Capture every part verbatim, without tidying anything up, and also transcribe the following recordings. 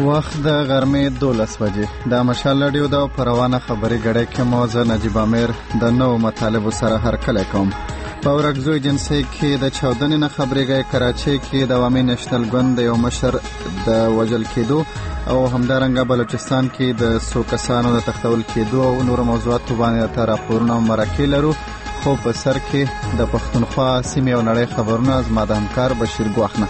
وخت د غرمې دولس بجې د مشال رادیو د پروانه خبري غړې کې موزه نجیب امیر د نو مطالبه سره هرکله کوم. په ورکزو ایجنسی کې د چودنې نه خبرېږي کراچۍ کې د عوامي نېشنل ګوند یو مشر د وجل کېدو او همدارنګه بلوچستان کې د څو کسانو د تختول کېدو او نور موضوعاتو باندې ته راپورونه مرکې لرو. خو په سر کې د پښتونخوا سیمې او نړۍ خبرونه زما د همکار بشیر ګواخنه.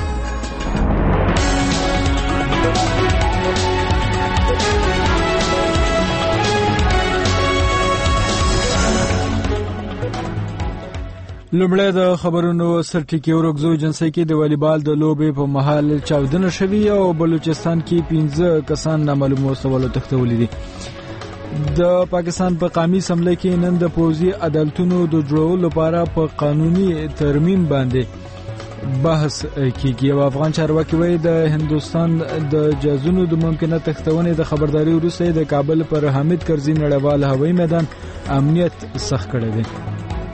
لومړی د خبرونو سرټکی ورکزو ایجنسی کې د والیبال د لوبې په مهال چاودنه شوې او بلوچستان کې پنځه کسان نامعلومو سوالو تښتولي دي. د پاکستان په قومي اسمبلی کې نن د پوځي عدالتونو د جوړولو لپاره په قانوني ترمیم باندې بحث کیږي. او افغان چارواکي وایي د هندوستان د جازونو د ممکنه تښتونې د خبرداري وروسته د کابل پر حامد کرزي نړیوال هوایي میدان امنیت سخت کړی دی.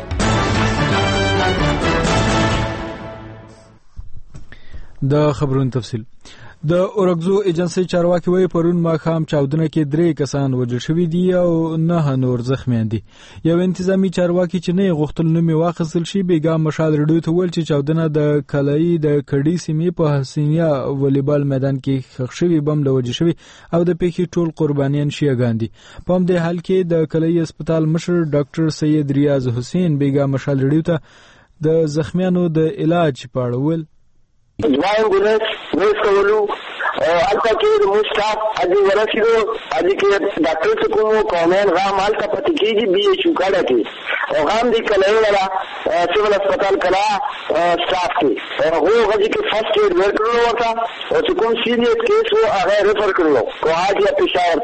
د خبرونو تفصیل. د اورکزو ایجنسی چارواکي وایي پرون ماښام چاودنه کې درې کسان وژل شوي دي او نه نور زخمیان دي. یو انتظامی چارواکي چې نه غوښتل نوم یې واخیستل شي بیګا مشال رډیو ته ویل چې چاودنه د کلایي د کډي سیمې په حسینیا والیبال میدان کې ښخ شوي بم له وژل شوي او د پیښې ټول قربانیان شیعهګان دي. په همدې حال کې د کلایي هسپتال مشر ډاکټر سید ریاض حسین بیګا مشال رډیو ته د زخمیانو د علاج په اړه ویل. دوا امبولانس ویس کولو التا کې د مستاف اځي ورسېدو اځي کې ډاکټر څه کومو کومن غام التا پاتې کېږي بي ایچ کاډه کې او غام دي کله ولا سیول هسپتال کلا سټاف کې هو غږی کې فرست ایډ ورکړو ورته او چې کوم سیریس کیس وو هغه ریفر کړو کوه یا پېښور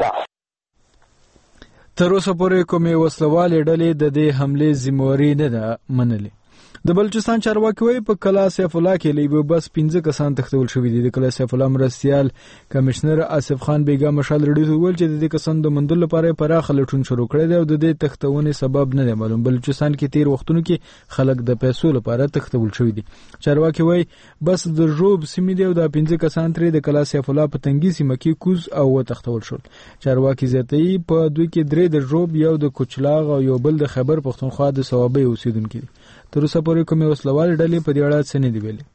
ته. تر اوسه پورې کومې وسلوالې ډلې د دې حملې ذمہواري نه ده منلې. د بلوچستان چارواکي وایي په کلا سیف الله کې لیبو بس پنځه کسان تښتول شوي دي. د کلا سیف الله مرستیال کمشنر آصف خان بیګا مشال رډیو ویل چې د دې کسانو د موندلو لپاره پراخ لټون شروع کړی دی او د دې تښتونې سبب نه دی معلوم. بلوچستان کې تیر وختونو کې خلک د پیسو لپاره تښتول شوي دي. چارواکي وایي بس د روب سیمې دی او د پنځه کسان ترې د کلا سیف الله په تنګي سیمه کې کوز او وتښتول شول. چارواکي زیاتوي په دوی کې درې د روب یو د کوچلاغ او یو بل د خیبر پښتونخوا د صوابۍ اوسیدونکي دي. تر اوسه پورې کومې وسلوالې ډلې په دې اړه څه نه دي ویلي.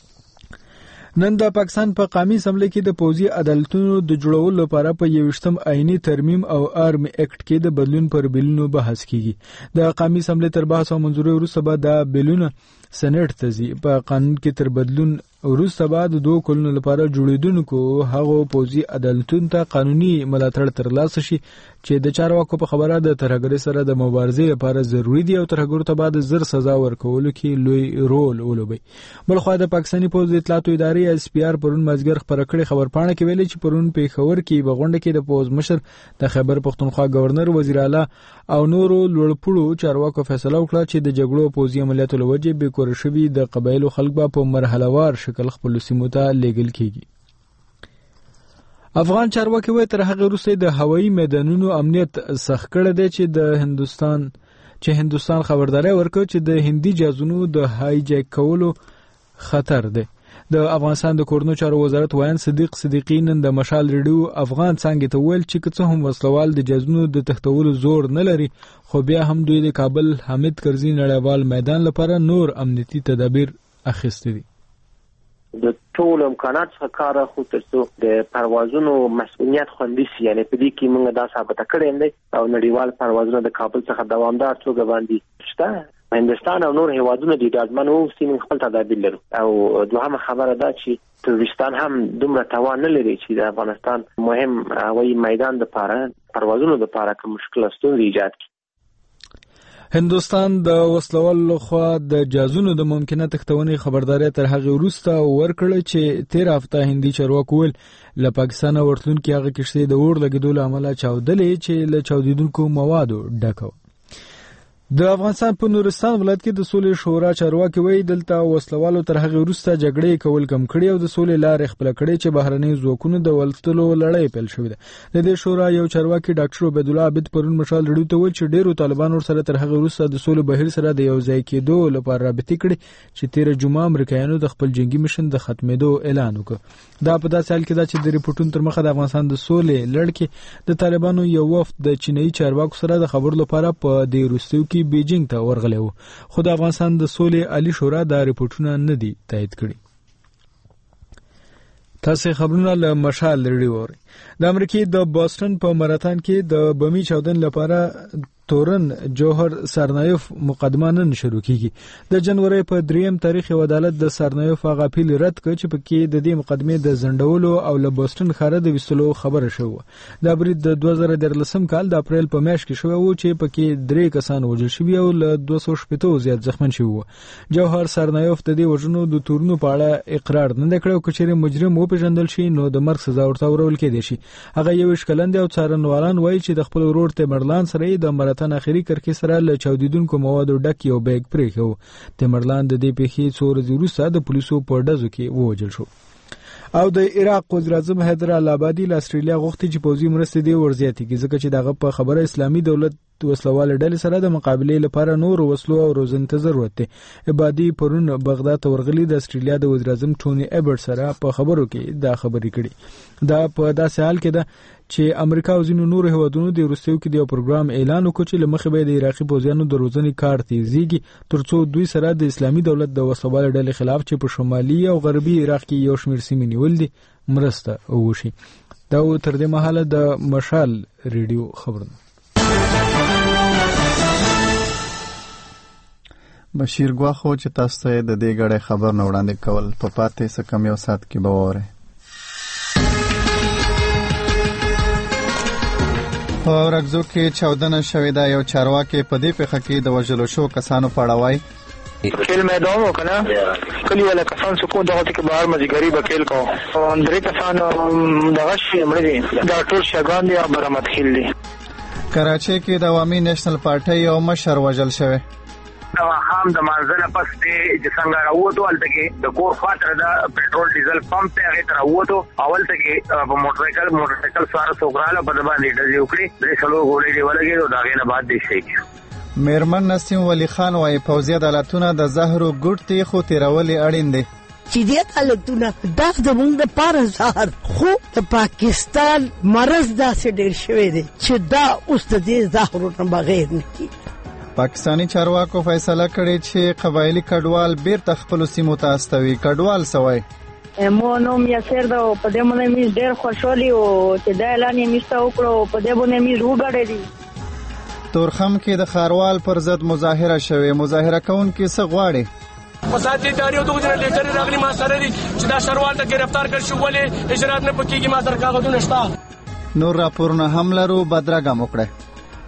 نن د پاکستان په قومي اسمبلی کې د پوځي عدالتونو د جوړولو لپاره په یوویشتم آئینی ترمیم او آرمي اکټ کې د بدلون پر بیلونو بحث کیږي. د قومي اسمبلی تر بحث او منځوري وروسته به د بیلونه سېنات ته ځي. په قانون کې تر بدلون وروسته به د دوه کلونو لپاره جوړیدونکو هغو پوځي عدالتونو ته قانوني ملاتړ ترلاسه شي چې د چارواکو په خبره د ترهګرۍ سره د مبارزې لپاره ضروري دي او ترهګرو ته بعد زر سزا ورکولو کې لوی رول ولوبي. بلخوا د پاکستاني پوځ د اطلاعاتو ادارې اس پی آر پرون مازیګر خبره کړې خبرپاڼه کې ویلي چې پرون پېښور کې په غونډه کې د پوځ مشر د خیبر پښتونخوا گورنر وزیر اعلی او نورو لوړپوړو چارواکو فیصله وکړه چې د جګړو پوځي عملیاتو لوجې به کور شوي د قبایلو خلک په مرحلهوار شکل خپل سیمو ته لیږل کیږي. افغان چارواکي وایي تر هغه وروسته د هوایي میدانونو امنیت سخت کړی دی چې د هندوستان چې هندوستان خبرداري ورکړه چې د هندي جازونو د هاي جیک کولو خطر دی. د افغانستان د کورنو چارو وزارت وایي صدیق صدیقی نن د مشال ریډیو افغان څنګه ته ویل چې څه هم وسلوال د جازونو د تختولو زور نه لري خو بیا هم دوی د کابل حامد کرزي نړیوال میدان لپاره نور امنیتي تدابیر اخیستي دي. د ټول امکانات څخه کار اخلو ترڅو د پروازونو مسؤلیت خوندي شي. یعنی په دې کې موږ دا ثابته کړی دی او نړیوال پروازونه د کابل څخه دوامدار توګه باندې شته. هندوستان او نور هیوادونه د ډاډمنو سیمې خپل تدابیر لري او دوهمه خبره ده چې ترکستان هم دومره توان نه لري چې د افغانستان مهم هوایي میدان د لپاره پروازونو د لپاره کوم مشکل ستونزې ایجاد کړي. هندوستان د وسلوالو خوا د جازونو د ممکنه تښتونې خبرداري تر هغه وروسته ورکړه چې تیر هفته هندي چارواکو ول له پاکستان ورتلونکي هغه کښتۍ د اور لګیدو له امله چاودلې چې له چاودیدونکو موادو ډکه. د افغانستان په نورستان ولایت کې د سولې شورا چارواکي وایي دلته وسلوالو تر هغه وروسته جګړې کول کم کړي او د سولې لارې خپل کړي چې بهرني ځواکونو د ولستلو لړۍ پیل شوې ده. د دې شورا یو چارواکي ډاکټر عبید الله عابد پرون مشال رډیو ته وویل چې ډیرو طالبانو سره تر هغه وروسته د سولې بهیر سره د یو ځای کېدو لپاره رابطې کړي چې تیر جمعه امریکایانو د خپل جنگي مشن د ختمېدو اعلان وکړ. دا په داسې حال کې ده چې د ریپورتونو تر مخه د افغانستان د سولې لړ کې د طالبانو یو وفد د چینایي چارواکو سره د خبرو لپاره په دې وروستیو کې بیجینګ ته ورغلی و، خو د افغانستان د سولې عالی شورا دا ریپورتونه نه دي تایید کړي. تاسو خبرونه له مشال لري وره. د امریکای د بوسټن په ماراتون کې د بمی چاودن لپاره تورن جوهر سرنایف مقدمه نن شروع کیږي. د جنوري په دریم تاریخ یو عدالت د سرنایف هغه اپیل رد کړ چې پکې د دې مقدمې د زندولو او له بوسټن ښار د وستلو خبره شوه. د برید د دوه زره دولسم کال د اپریل په میاشت کې شوه او چې پکې درې کسان وژل شوي او له دوه سوه شپږ زیات زخمن شوي. جوهر سرنایف د دې وژنو د تورنو په اړه اقرار نه کړ او کچېرې مجرم وپېژندل شي نو د مرګ سزا ورته ورول کېدای شي. هغه یو شکلند او څارنوالان وایي چې د خپل ورور تیمرلان سره د ماراتون اخري کرکې سره له چاودیدونکو موادو ډک یو بیگ پرېښو. تیمرلان د دې پیښې څو ورځې وروسته د پولیسو په ډزو کې ووژل شو. او د عراق وزیر اعظم حیدر العبادي له استرالیا غوښتي چې پوځي مرستې دی ورزیاتې کړي ځکه چې دغه په خبره اسلامي دولت وسلواله ډلې سره د مقابلې لپاره نور وسلو او روزنې ته ضرورت دی. عبادي پرون بغداد ته ورغلي د استرالیا د وزیر اعظم ټوني ایبرټ سره په خبرو کې دا خبرې کړي. دا په داسې حال کې ده چې امریکا او ځینو نورو هیوادونو د وروستیو کې د یو پروګرام اعلان وکړ چې له مخې به د عراقي پوځیانو د روزنې کار تیزیږي ترڅو دوی سره د اسلامي دولت د وسلواله ډلې خلاف چې په شمالي او غربي عراق کې یو شمېر سیمې نیول دي مرسته وشي. دا تر دې مهاله د مشال ریډیو خبرونه. بشیر ګواخو چې تاسو ته د دې غړې خبر نه وړاندې کول په پاتې څه کم یو ساعت کې به وره. په ورغزو کې چاودنه شوې ده. یو چارواکي په دې پیښه کې د وژلو شو کسانو په اړه وایي کېل میدان وکنه کلی ولا کسان سکون دغه کې بهر مزګری بکیل کو درې کسان دغه شي مړ دي دا ټول شګان دي برآمد خېل دي. کراچۍ کې د عوامي نېشنل پارټۍ یو مشر وژل شوی. دا هم د منځله پس د څنګه راووتو الته کې د کور خاطر د پېټرول ډیزل پمپ ته هغه تر راووتو اول ته کې په موټر سایکل موټر سایکل سره سوګراله په باندې ډزې وکړي درې څلور ګولې دی ولګي او دا غینه بعد دي شي. میرمن نسیم ولی خان وايي پوځي عدالتونه د زهر او ګډ خو تیرولې اړین دي. چې دې عدالتونه دا زموږ لپاره زهر خو د پاکستان مرض داسې ډېر شوی دی چې دا اوس د دې زهرو نه بغیر نه کېږي. پاکستانی چارواکو فیصله کړې چې قبایلی کډوال بیرته خپل سیمو ته استوي. کډوال سوای مو نوم یاسر دا په دې باندې می ډېر خوشحالي او چې دا اعلان یې نشته وکړو په دې باندې می وګړې. تورخم کې د خاروال پر ضد مظاهره شوه. مظاهره کوونکي څه غواړي؟ فساد اداري او دغه لیټر راغلي ما سره دي چې دا شروال ته گرفتار کړ شو ولې اجرات نه پکېږي ما سره کاغذونه شته. نور راپورونه هم لرو بدرګه وکړه.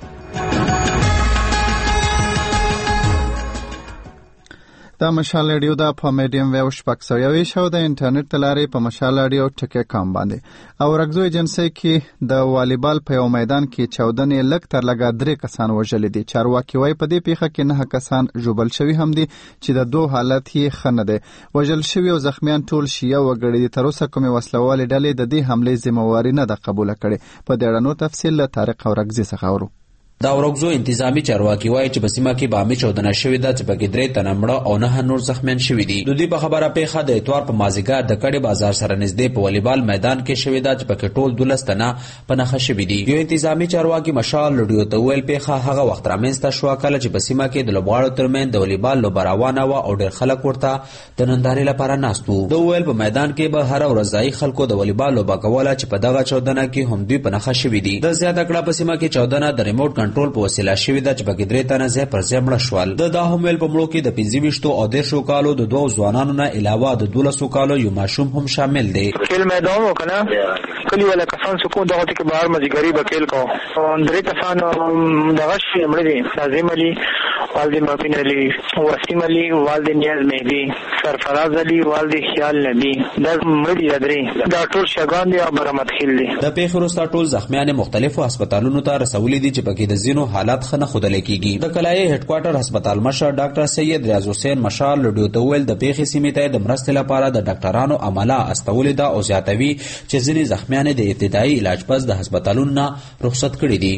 دا مشال رادیو دا په میډیم ویو شپږ سوه یوویشت شو د انټرنیټ تلارې په مشال رادیو ټکی کام باندې. او رغزو ایجنسی کې د والیبال په یو میدان کې چاودنې لږ تر لږه درې کسان وژلي دي. چارواکي وایي په دې پیښه کې نه کسان ژوبل شوي هم دي چې د دوه حالت یې ښه نه دی. وژل شوي او زخمیان ټول شیعه وګړي دي. تر اوسه کومې وسلوالې ډلې د دې حملې ذمهواري نه ده قبوله کړې. په دې اړه نور تفصیل له طارق اورغزي څخه اورو. دا ورغزو انتظامی چارواکي وایي چې په سیمه کې بامي چاودنه شوې ده چې پکې درې تنه مړه او نه نور زخمیان شوي دي. د دې په خبره پیښه د اتوار په مازیګر د کډې بازار سره نږدې په والیبال میدان کې شوې ده چې پکې ټول دولس تنه په نښه شوي دي. یو انتظامی چارواکي مشال رادیو ته ویل پیښه هغه وخت رامنځته شوه کله چې په سیمه کې د لوبغاړو ترمنځ د والیبال لوبه روانه وه او ډېر خلک ورته د نندارې لپاره ناست وو. د ویل په میدان کې به هره ورځ ځایي خلکو د والیبال لوبه کوله چې په دغه چاودنه کې هم دوی په نښه شوي دي. د زیاته کړه په سیمه کې چاودنه د ریموټ کنټرول په وسیله شوې ده چې پکې درې تنه ځای پر ځای مړه شول. د دا هم ویل په مړو کې د پنځه ویشتو او دېرشو کالو د دوو ځوانانو نه علاوه د دولسو کالو یو ماشوم هم شامل دی. کېل میدان وکنه کلی ولا کسان سکون دغه کې بهر مزګری بکیل کو درې کسان دغه شي مړ دي. ناظم علي والد مبین علي وسیم علي والد نیاز مهدی سرفراز علي والد خیال نبی دا مړ دي. درې دا ټول شګان دي او برآمد خېل دي. د پیښې وروسته ټول زخمیان مختلفو هسپتالونو ته رسولي دي چې پکې د د ځینو حالات ښه نه ښودلی کیږي. د کلایي هډ کوارټر هسپتال مشر ډاکټر سید ریاض حسین مشال رادیو ته وویل د پیښې سیمې ته د مرستې لپاره د ډاکټرانو عمله استولې ده او زیاتوي چې ځینې زخمیان د ابتدایي علاج پس د هسپتالونو نه رخصت کړي دي.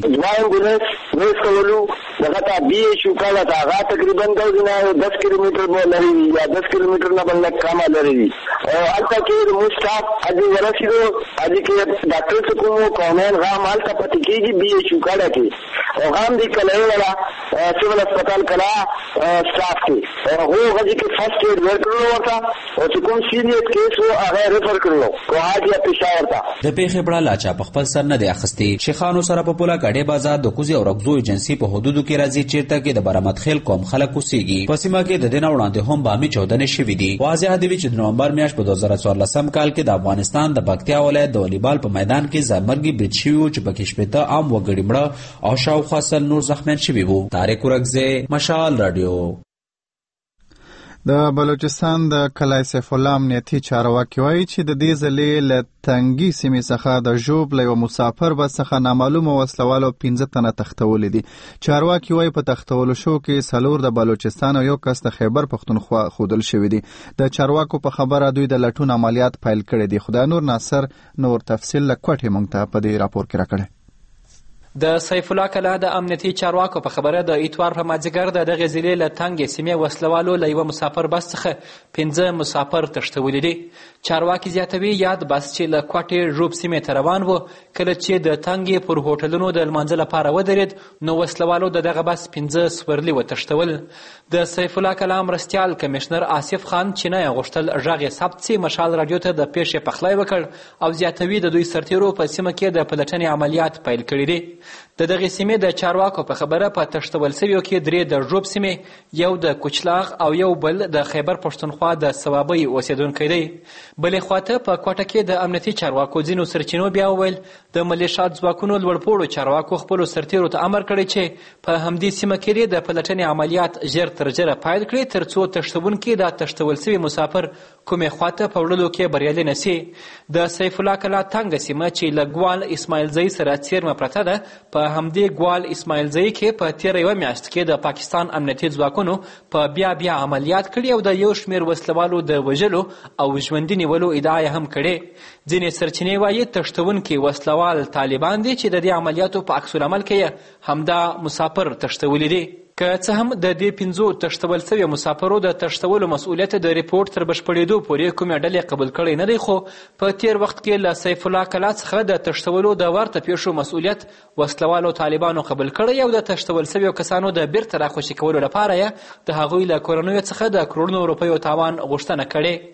دغه ته بي شو کاله تا هغه تقریبا د دس کیلومتر مو لري یا دس کیلومتر نه بل کم لري او البته کې د مستاف اجي ورسېدو اجي کې ډاکټر څه کوم کومن غام البته پاتې کېږي بي شو کاله کې او غام دي کله ولا سیول هسپتال کلا سټاف کې هو غږی کې فرست ایډ ورکړو ورته او چې کوم سیریس کیس وو هغه ریفر کړو کوهاټ یا پېښور ته. د پیښې بړه لا چا په خپل سر نه دی اخیستې. شیخانو سره په پوله کډې بازار د کوزي او رغزو ایجنسي په حدودو کې راځي چیرته کې د برآمد خیل قوم خلک اوسېږي. په سیمه کې د دې نه وړاندې هم بامي چاودنې شوې دي. واضح دی چې د نومبر میاشت په دوه زره څوارلسم کال کې د افغانستان د پکتیا ولایت د والیبال په میدان کې ځانمرګي برید شوي وو چې پکې شپېته عام وګړي مړه او شاوخوا سل نور زخمیان شوي وو. طارق ورکزی، مشال رادیو. د بلوچستان د کلای سیف الله امنیتي چارواکي وایي چې د دې ځلې له تنګي سیمې څخه د ژوب له یو مسافر بس څخه نامعلومه وسلوالو پنځه تنه تښتولي دي. چارواکي وایي په تښتولو شو کې څلور د بلوچستان او یو کس د خیبر پښتونخوا ښودل شوي دي. د چارواکو په خبره دوی د لټون عملیات پیل کړي دي. خدای نور ناصر نور تفصیل له کوټې موږ ته په دې راپور کې راکړی. د سیف الله کلا د امنیتي چارواکو په خبره د اتوار په مازدیګر د دغې ضلعې له تنګې سیمې وسلوالو له یوه مسافر بس څخه پنځه مسافر تښتولي دي. چارواکي زیاتوي یاد بس چې له کوټې ژوب سیمې ته روان و کله چې د تنګې پر هوټلونو د لمانځه لپاره ودرېد نو وسلوالو د دغه بس پنځه سورلي وتښتول. د سیف الله کلا مرستیال کمشنر آصف خان چې نه یې غوښتل غږ یې ثبت سي مشال راډیو ته د پیښې پخلی وکړ او زیاتوي د دوی سرتیرو په سیمه کې د پلټنې عملیات پیل کړي دي. د دغې سیمې د چارواکو په خبره په تښتول سویو کې درې د ژوب سیمې، یو د کوچلاغ او یو بل د خیبر پښتونخوا د صوابۍ اوسېدونکی دی. بلې خواته په کوټه کې د امنیتي چارواکو ځینو سرچینو بیا وویل د ملیشات ځواکونو لوړپوړو چارواکو خپلو سرتیرو ته امر کړی چې په همدې سیمه کې د پلټنې عملیات ژر تر ژره پیل کړي تر څو تښتونکي د تښتول سوي مسافر کومې خواته په وړلو کې بریالي نه سي. د سیف الله کلا تنګه سیمه چې له ګوال اسماعیلزی سره څیرمه پرته ده په همدې ګوال اسماعیلزی کې په تیره یوه میاشت کې د پاکستان امنیتي ځواکونو په بیا بیا عملیات کړي او د یو شمېر وسلوالو د وژلو او ژوندي نیولو ادعا یې هم کړې. ځینې سرچینې وایي تښتونکي وسلوال طالبان دي چې د دې عملیاتو په عکس العمل کې یې همدا مسافر تښتولي دي. که څه هم د دې پنځو تښتول سوي مسافرو د تښتولو مسؤلیت د ریپورټ تر بشپړېدو پورې کومې ډلې قبول کړی نه دی، خو په تیر وخت کې له سیف الله کلا څخه د تښتولو د ورته پیښو مسؤلیت وسلوالو طالبانو قبول کړی او د تښتول سویو کسانو د بیرته راخوشي کولو لپاره یې د هغوی له کورنیو څخه د کروڑونو روپیو تاوان غوښتنه کړې.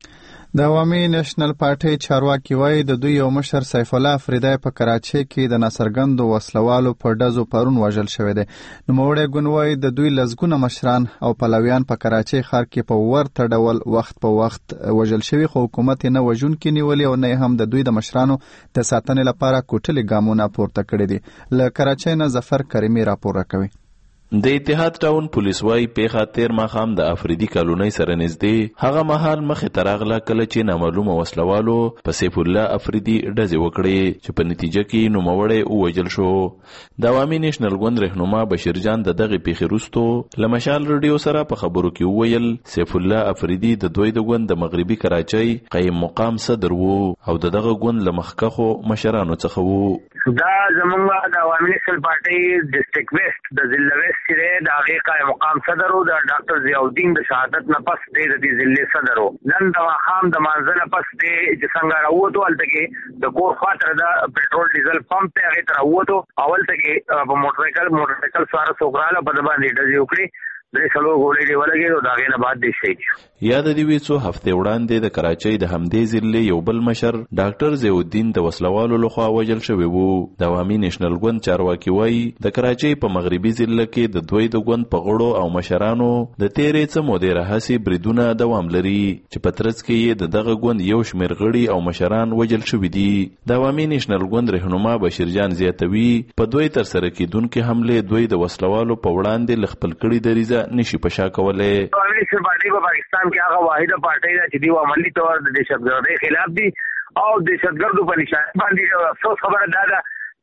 د عوامي نېشنل پارټۍ چارواکي وایي د دوی یو مشر سیف الله افریدی په کراچۍ کې د ناڅرګندو وسلوالو په ډزو پرون وژل شوی دی. نوموړی ګوند وایي د دوی لسګونه مشران او پلویان په کراچۍ ښار کې په ورته ډول وخت په وخت وژل شوي، خو حکومت یې نه وژونکي نیولي او نه هم د دوی د مشرانو د ساتنې لپاره کوټلي ګامونه پورته کړي دي. له کراچۍ نه ظفر کریمي راپور راکوي. د اتحاد ټاون پولیس وايي پیښه تیر ماښام د افریدي کالونۍ سره نږدې هغه مهال مخې ته راغله کله چې نامعلومه وسلوالو په سیف الله افریدي ډزې وکړې چې په نتیجه کې نوموړی ووژل شو. د عوامي نېشنل ګوند رهنما بشیر جان د دغې پیښې وروستو له مشال رادیو سره په خبرو کې وویل سیف الله افریدي د دوی د ګوند د مغربي کراچۍ قیم مقام صدر و او د دغه ګوند له مخکښو مشرانو څخه و. دا زمونږ د عوامي نېشنل پارټۍ ډسټرکټ ویسټ د ضلع ویسټ چې د هغې قایم مقام صدر و د ډاکټر ضیاءالدین د شهادت نه پس دی د دې ضلع صدر و. نن د ماښام د مانځه نه پس دی چې څنګه راووتو هلته کې د کور خواته د پټرول ډیزل پمپ ته هغې ته راووتو او هلته کې په موټرسایکل موټرسایکل سواره څوک راغله په ده باندې ډزې وکړې درې څلور ګولۍ دې ولګېد او د هغې نه بعد دی شهید شو. یاد دې وي څو هفتې وړاندې د کراچۍ د همدې ضلعې یو بل مشر ډاکټر ضیاءالدین د وسلوالو لخوا وژل شوی و. د عوامي نېشنل ګوند چارواکي وایي د کراچۍ په مغربي ضلع کې د دوی د ګوند په غړو او مشرانو د تیرې څه مودې راهیسې بریدونه دوام لري چې په ترڅ کې یې د دغه ګوند یو شمېر غړي او مشران وژل شوي دي. د عوامي نېشنل ګوند رهنما بشیر جان زیاتوي په دوی ترسره کېدونکې حملې دوی د وسلوالو په وړاندې له خپل کړي دریځه نشي پشا کولای. عوامي نېشنل پارټۍ په پاکستان کې هغه واحده پارټۍ ده چې دوی عملي طور د دهشتګردۍ خلاف دي او دهشتګردو په نشانه باندې افسوس خبره دا ده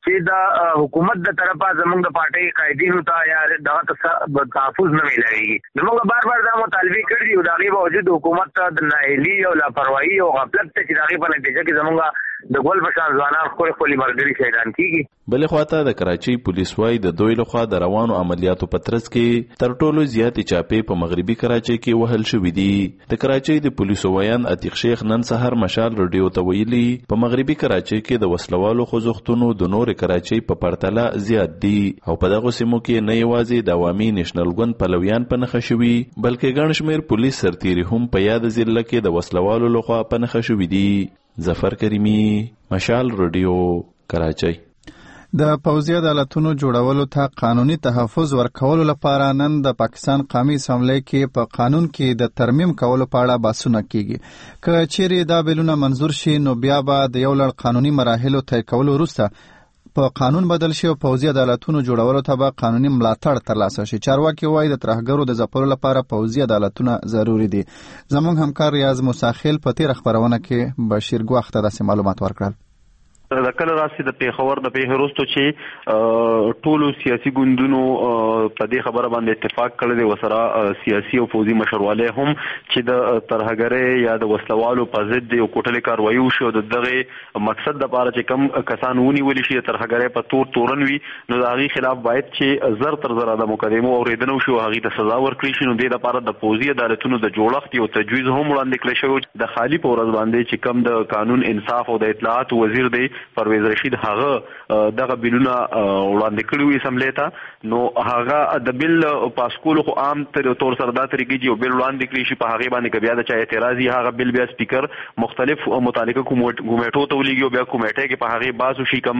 چې د حکومت د طرفه زموږ د پارټي قائدینو ته یا دغه تحفظ نه ملایي. موږ بار بار دا مطالبه کړی او د غیب وجود حکومت ته د نااهلي او لاپروايي او غفلت ته چې دغه په نتیجه کې زموږ د ګول بشان ځوانان خپل خپل مرګري شهیدان کیږي. بلې خواته د کراچۍ پولیس وايي د دوی لخوا د روانو عملیاتو په ترڅ کې تر ټولو زیاتې چاپې په مغربي کراچۍ کې وهل شوې دي. د کراچۍ د پولیسو ویان عتیق شیخ نن سحر مشال رادیو ته ویلي په مغربي کراچۍ کې د وسلوالو خوځښتونو د نور کراچۍ په پرتله زیات دي او په دغه سیمو کې نه یوازې د عوامي نېشنل ګوند پلویان په نښه شوي بلکې ګڼ شمېر پولیس سرتیري هم په یاد ضلع کې د وسلوالو لخوا په نښه شوي دي. ظفر کریمی، مشال رادیو، کراچۍ. د پوځي عدالتونو جوړولو ته قانوني تحفظ ورکولو لپاره نن د پاکستان قومي اسمبلی کې په قانون کې د ترمیم کولو په اړه بحثونه کیږي. که چیرې دا بیلونه منظور شي نو بیا به د یو لړ قانوني مراحلو طی کولو وروسته په قانون بدل شي او پوځي عدالتونو جوړولو ته به قانوني ملاتړ ترلاسه شي. چارواکي وایي د ترهګرو د ځپلو لپاره پوځي عدالتونه ضروري دي. زموږ همکار ریاض موساخیل په تیر خبرونه کې بشیر ګوخ ته داسې معلومات ورکړل. د کله راسي د پیښور د پیښې وروسته چې ټولو سیاسي ګوندونو په دې خبره باندې اتفاق کړی دی وسره سیاسي او فوزي مشرواله هم چې د ترهګرۍ یا د وسلوالو په ضد یو کوټلې کاروایی وشي او دغه مقصد د لپاره چې کم کسان ونیول شي ترهګرۍ په تور تورن وي نو د هغې خلاف باید چې زر تر زره د مقدمو اورېدنه وشي او هغې ته سزا ورکړي شي. نو دې لپاره د پوځي عدالتونو د جوړښت یو تجویز هم وړاندې کړی شوی. د خالي په ورځ باندې چې کم د قانون انصاف او د اطلاعات وزیر دی پرویز رشید هغه دغه بیلونه وړاندې کړي وي اسمبلی ته نو هغه د بیل پاس کولو خو عام طور سره دا طریقې چې یو بیل وړاندې کړي شي په هغې باندې که بیا د چا اعتراضي هغه بیل بیا سپیکر مختلف متعلقه کمیټو ته ولیږي او بیا کمیټۍ کې په هغې بحث وشي کم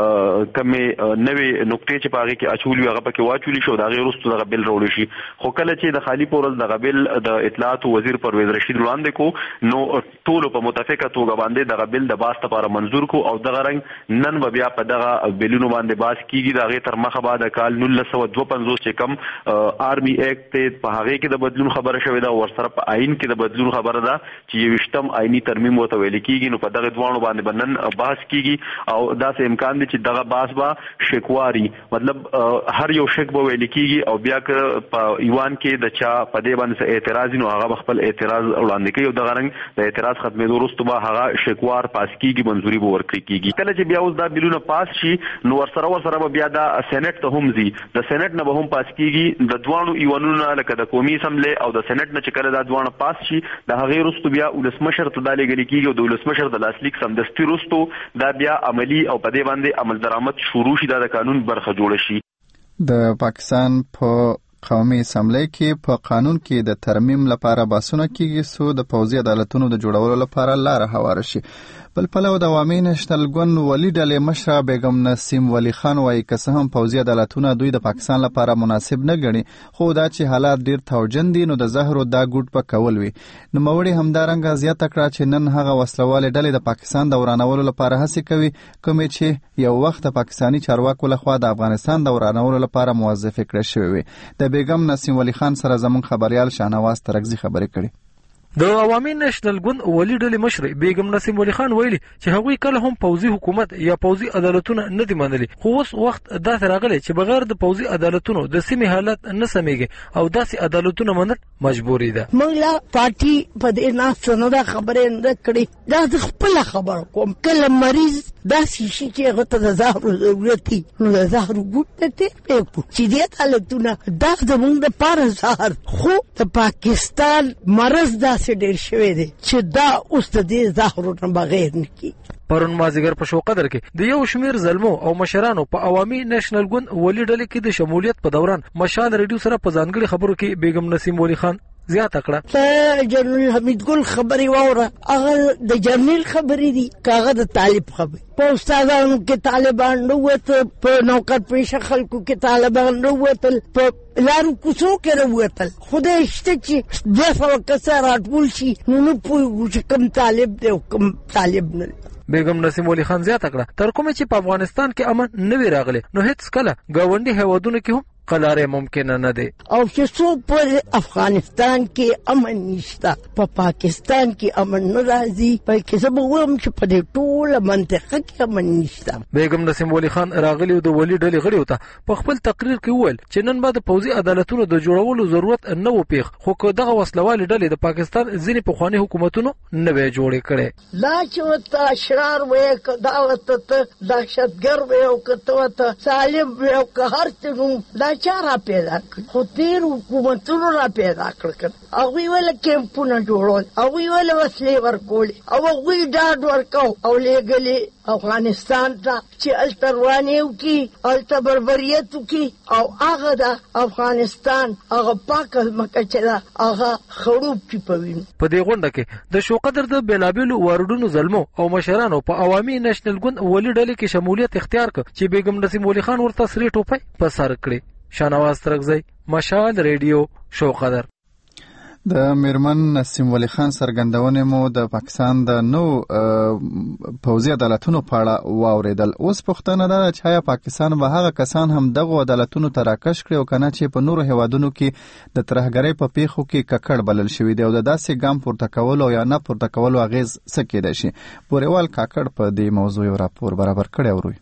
کمې نوې نقطې چې په هغې کې اچولي وي هغه پکې واچولي شي او د هغې وروسته دغه بیل راوړی شي. خو کله چې د خالي په ورځ دغه بیل د اطلاعاتو وزیر پرویز رشید وړاندې کو نو ټولو په متفقه توګه باندې دغه بیل د باس لپاره منظور کو او دغه رنګ نن به بیا په دغه بیلونو باندې باس کیږي. د هغې تر مخه به د کال نولس سوه دوه پنځوس چې کوم آرمي ایکټ دی په هغې کې د بدلون خبره شوې ده او ورسره په آئین کې د بدلون خبره ده چې یوویشتم آئیني ترمیم ورته ویل کیږي. نو په دغه دواړو باندې به نن بحث کیږي او داسې امکان دی چې دغه بحث به شکواري مطلب هر یو شک به ویل کیږي او بیا که په ایوان کې د چا په دې باندې اعتراض نو هغه به خپل اعتراض وړاندې کوي او دغه رنګ د اعتراض ختمېدو وروسته به هغه شکوار پاس کیږي منظوري به ورکړي کیږي. کله چې بیا اوس دا بیلونه پاس شي نو ورسره ورسره به بیا دا سېنټ ته هم ځي د سېنټ نه به هم پاس کیږي. د دواړو ایوانونو نه لکه د قومي اسمبلی او د سېنټ نه چې کله دا دواړه پاس شي د هغې وروسته بیا ولسمشر ته دا لیږل کیږي او د ولسمشر د لاسلیک سمدستي وروسته دا بیا عملي او په دې باندې عمل درآمد شروع شي دا د قانون برخه جوړه شي. د پاکستان په قومي اسمبلی کې په قانون کې د ترمیم لپاره بحثونه کیږي سو د پوځي عدالتونو د جوړولو لپاره لار هواره شي. بل پلو د عوامي نېشنل ګوند ولي ډلې مشره بیگم نسیم ولی خان وایي که څه هم پوځي عدالتونه دوی د پاکستان لپاره مناسب نه ګڼي خو دا چې حالات ډیر توجن دي نو د زهرو دا ګوټ په کول وي. نوموړي همدارنګه زیاته کړه چې نن هغه وسلوالې ډلې د پاکستان د ورانولو لپاره هڅې کوي کومې چې یو وخت د پاکستاني چارواکو لخوا د افغانستان د ورانولو لپاره موظفې کړې شوې وي. د بیگم نسیم ولی خان سره زموږ خبريال شاهنواز ترکزي خبرې کړي. د عوامي نېشنل ګوند ولي ډلې مشر بیگم نسیم ولی خان ویلي چې هغوی کله هم پوځي حکومت یا پوځي عدالتونه نه دي منلي خو اوس وخت داسې راغلی چې بغیر د پوځي عدالتونو د سیمې حالت نه سمېږي او داسې عدالتونه منل مجبوري ده. موږ لا پارټي په دې ناسته نه دا خبرې نه کړې دا د خپله خبره کوم کله مریض داسې شي چې هغه ته د زهرو ضرورت وي نو د زهرو ګوټ ته تېر پرېږدو چې دې عدالتونه دا زموږ دپاره زهر خو د پاکستان مرض داسې ډېر شوی دی چې دا اوس د دې زهرو نه بغیر نه کېږي. پرون مازدیګر په شوقدر کې د یو شمېر زلمو او مشرانو په عوامي نېشنل ګوند ولي ډلې کې د شمولیت په دوران مشال ریډیو سره په ځانګړي خبرو کې بیگم نسیم ولی خان زیاته کړه. ته جنرال حمید ګل خبرې واوره هغه د جنرال خبرې دي که هغه د طالب خبرې په استادانو کې طالبان نه ووتل په نوکر پیشه خلکو کې طالبان نه ووتل په لارو کوڅو کې نه ووتل خدای شته چې دوه سوه کسه راټول شي نو نه پوهېږو چې کوم طالب دی او کوم طالب نه. بیگم نسیم ولی خان زیاته کړه تر کومه چې په افغانستان کې امن نه وي راغلی نو هیڅ کله ګاونډي هیوادونو کې هم قلاره ممکن نه دی. او چې څو په افغانستان کې امن نشته، په پاکستان کې امن نه راځي، په کې زه به وایم چې په دې ټوله منطقه کې امن نشته. بیگم نسیم ولی خان راغلی د ولی ډلې غړي وته په خپل تقریر کې وویل چې نن به د پوځي عدالتونو د جوړولو ضرورت نه و پیښ، خو که دغه وسلوالې ډلې د پاکستان ځینې پخواني حکومتونو نه وی جوړې کړې. دا چې ورته اشرار وایي، که دا ورته ته دهشتګر وایي او که ته ورته ظالم وایي او که هر څه نوم، دا چا را پیدا کړ؟ خو تېر حکومتونو را پیدا کړل. هغوی ولې کیمپونه جوړول، هغوی ولې وسلې ورکولې، او هغوی ډاډ ورکو او لیږلې افغانستان ته چې هلته روانې وکړي، هلته بربریت وکړي، او هغه د افغانستان هغه پاکه ځمکه چې ده هغه خړوب ټیپوي. په دې غونډه کې د شوقدر د بېلابېلو واردونو زلمو او مشرانو په عوامي نېشنل ګوند ولي ډلې کې شمولیت اختیار کړ چې بیگم نسیم ولی خان ورته سرې ټوپۍ په سر کړې. شاهنواز ترکزی، مشال ریډیو، شوقدر. د میرمن نسیم ولی خان سرګندونې مو د پاکستان د نو پوځي عدالتونو په اړه واوریدل. اوس پوښتنه ده چې آیا پاکستان به هغه کسان هم دغه عدالتونو ته راکش کړي او کنه چې په نورو هیوادونو کې د ترهګرۍ په پیښو کې ککړ بلل شوی دی او د داسې ګام پورته کولو یا نه پورته کولو اغیز څه کېدای شي؟ بوریوال کاکړ په دې موضوع یو راپور برابر کړی وروي.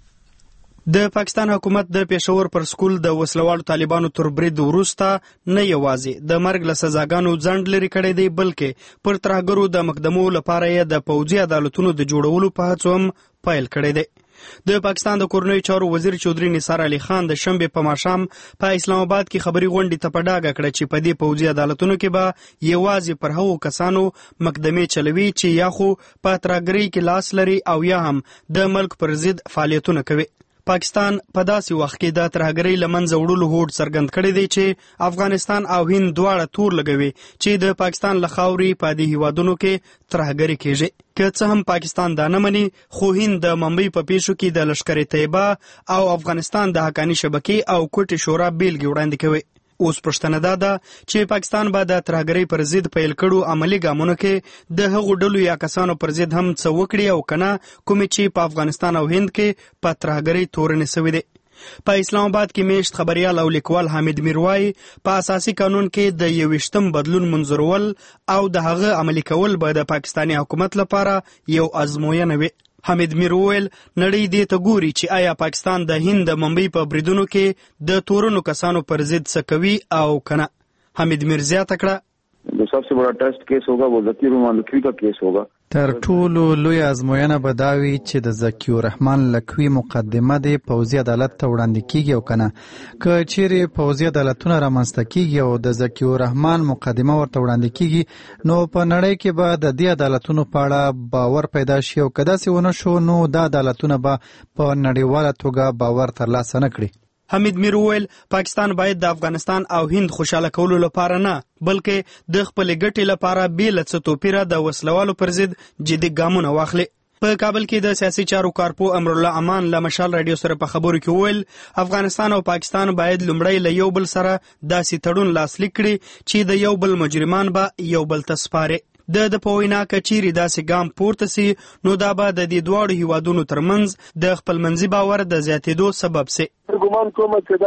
د پاکستان حکومت د پېښور پر سکول د وسلوالو طالبانو تر برید وروسته نه یوازې د مرګ له سزاګانو ځنډ لري کړی دی، بلکې پر ترهګرو د مقدمو لپاره یې د پوځي عدالتونو د جوړولو په هڅو هم پیل کړی دی. د پاکستان د کورنیو چارو وزیر چودري نثار علي خان د شنبې په ماښام په اسلام آباد کې خبري غونډې ته په ډاګه کړه چې په دې پوځي عدالتونو کې به یوازې پر هغو کسانو مقدمې چلوي چې یا خو په ترهګرۍ کې لاس لري او یا هم د ملک پر ضد فعالیتونه کوي. پاکستان په داسې وخت کې د ترهګرۍ له منځه وړلو هوډ څرګند کړی دی چې افغانستان او هند دواړه تور لګوي چې د پاکستان له خاورې په دې هیوادونو کې ترهګري کېږي. که څه هم پاکستان دا نه مني، خو هند د ممبۍ په پیښو کې د لشکر طیبه او افغانستان د حقاني شبکې او کوټې شورا بیلګې وړاندې کوي. اوس پوښتنه دا ده چې پاکستان به د ترهګرۍ پر ضد پیل کړو عملي ګامونو کې د هغو ډلو یا کسانو پر ضد هم څه وکړي او کنه کومې چې په افغانستان او هند کې په ترهګرۍ تورنې سوي دي. په اسلام آباد کې میشت خبريال او لیکوال حامد میروای په اساسي قانون کې د یوویشتم بدلون منظورول او د هغه عملي کول به د پاکستاني حکومت لپاره یو ازموینه وي. حامد میرویل نړۍ دې ته ګوري چې آیا پاکستان د هند د ممبۍ په بریدونو کې د تورنو کسانو پر ضد څه کوي او کنه. حامد میرزیا تکړه जो सबसे बड़ा टेस्ट केस होगा वो ज़की रहमान लखवी का केस होगा. تر ټولو لوی ازموینه به دا وي چې د ذکی الرحمن لکوي مقدمه د پوځي عدالت ته وړاندې کیږي او کنه. که چیرې پوځي عدالتونه رامنځته کیږي او د ذکی الرحمن مقدمه ورته وړاندې کیږي، نو په نړۍ کې به د دې عدالتونو په اړه باور پیدا شي او که داسې ونه شو نو دا عدالتونه به په نړیواله توګه باور ترلاسه نه کړي. حمید میر وویل پاکستان باید د افغانستان او هند خوشاله کولو لپاره نه بلکې د خپل ګټې لپاره بې له څه توپیره د وسلوالو پر ضد جدي ګامونه واخلي. په کابل کې د سیاسي چارو کارپو امرالله امان له مشال رادیو سره په خبرو کې وویل افغانستان او پاکستان باید لومړی له یو بل سره داسې تړون لاسلیک کړي چې د یو بل مجرمان به یو بل ته سپاري. د د پوینا کچيري داسې ګام پورته سي نو دا به د دې دواړو هیوادونو ترمنځ د خپلمنځي باور د زیاتېدو سبب سي. ګومان کوم چې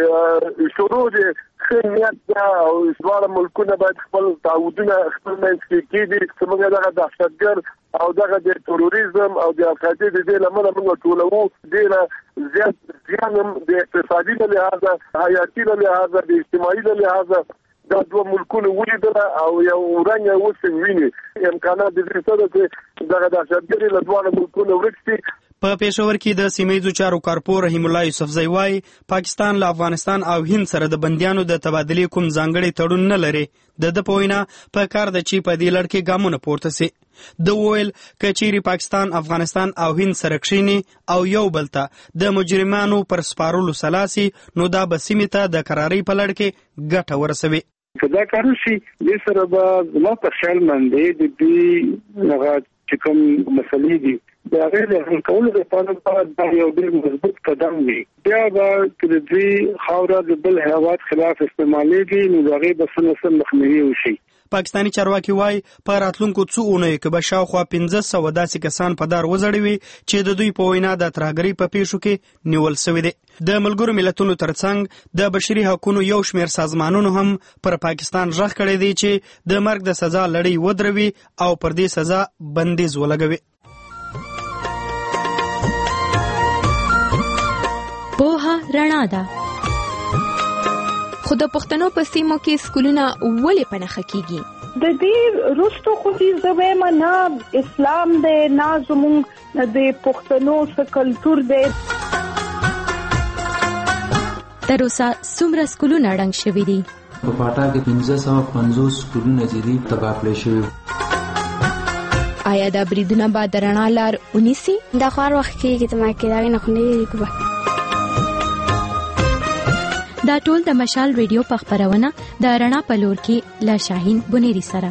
دا شروع دي خنیت او دواړه ملکونه باید خپل تعهدونه خپل منځ کې کېږي چې موږ دغه دهشتګر او دغه د تروریزم او د القاعده د دې لمنه موږ ټولو ډېر زیات زیان د اقتصادي له لحاظه حیاتي له لحاظه د اجتماعي له لحاظه دا دوه ملکونه ولیدل او یو ورنګ وسنګ ویني امکانات د دې سره چې دغه دهشتګري له دوه ملکونو ورکسي. په پېښور کې د سیمه‌ییزو چارو کارپو رحیم الله یوسفزی وايي پاکستان له افغانستان او هند سره د بندیانو د تبادلې کوم ځانګړي تړون نه لري. د د پوینا په کار د چی په دې لړ کې ګامونه پورته سي. د ویل کچيري پاکستان افغانستان او هند سره کښینی او یو بل ته د مجرمانو پر سپارلو سلاسي نو دا به سیمې ته د قرارۍ په لړ کې ګټه ورسوي. کدا کارو شي د سره به زما په خیال باندې د دې هغه چې کوم مسلې دي دا غیر حل کولو لپاره دا یو ډېر مضبوط قدم دی. بیا به د دې خاوره د بل هیواد خلاف استعمالېږي نو هغې به څه نه څه مخنیوي وشي. پاکستاني چارواکي وایي په راتلونکو څو اونیو کې به شاوخوا پنځه سوه داسې کسان په دار وځړوي چې د دوی په وینا د ترهګرۍ په پیښو کې نیول سوي دي. د ملګرو ملتونو ترڅنګ د بشري حقوقو یو شمېر سازمانونو هم پر پاکستان غږ کړی دی چې د مرګ د سزا لړۍ ودروي او پر دې سزا بندیز ولګوي. پوهه رڼا ده. خو د پښتنو په سیمو کې سکولونه ولې په نښه کیږي؟ د دې رستو خو دې زویم نه اسلام دی نه زموږ د پښتنو څه کلتور دی. تر اوسه څومره سکولونه ړنګ شوي دي؟ په پاټا کې پنځه سوه پنځوس سکولونه چې دي تباه کړای شوي. آیا دا بریدونه به د رڼا لار ونیسي؟ دا خو هر وخت کېږي ته ما کې د هغې نه خو نه کېږي. دا ټول د مشال ریډیو په خپرونه د رڼا په لور کې له شاهین بنيري سره.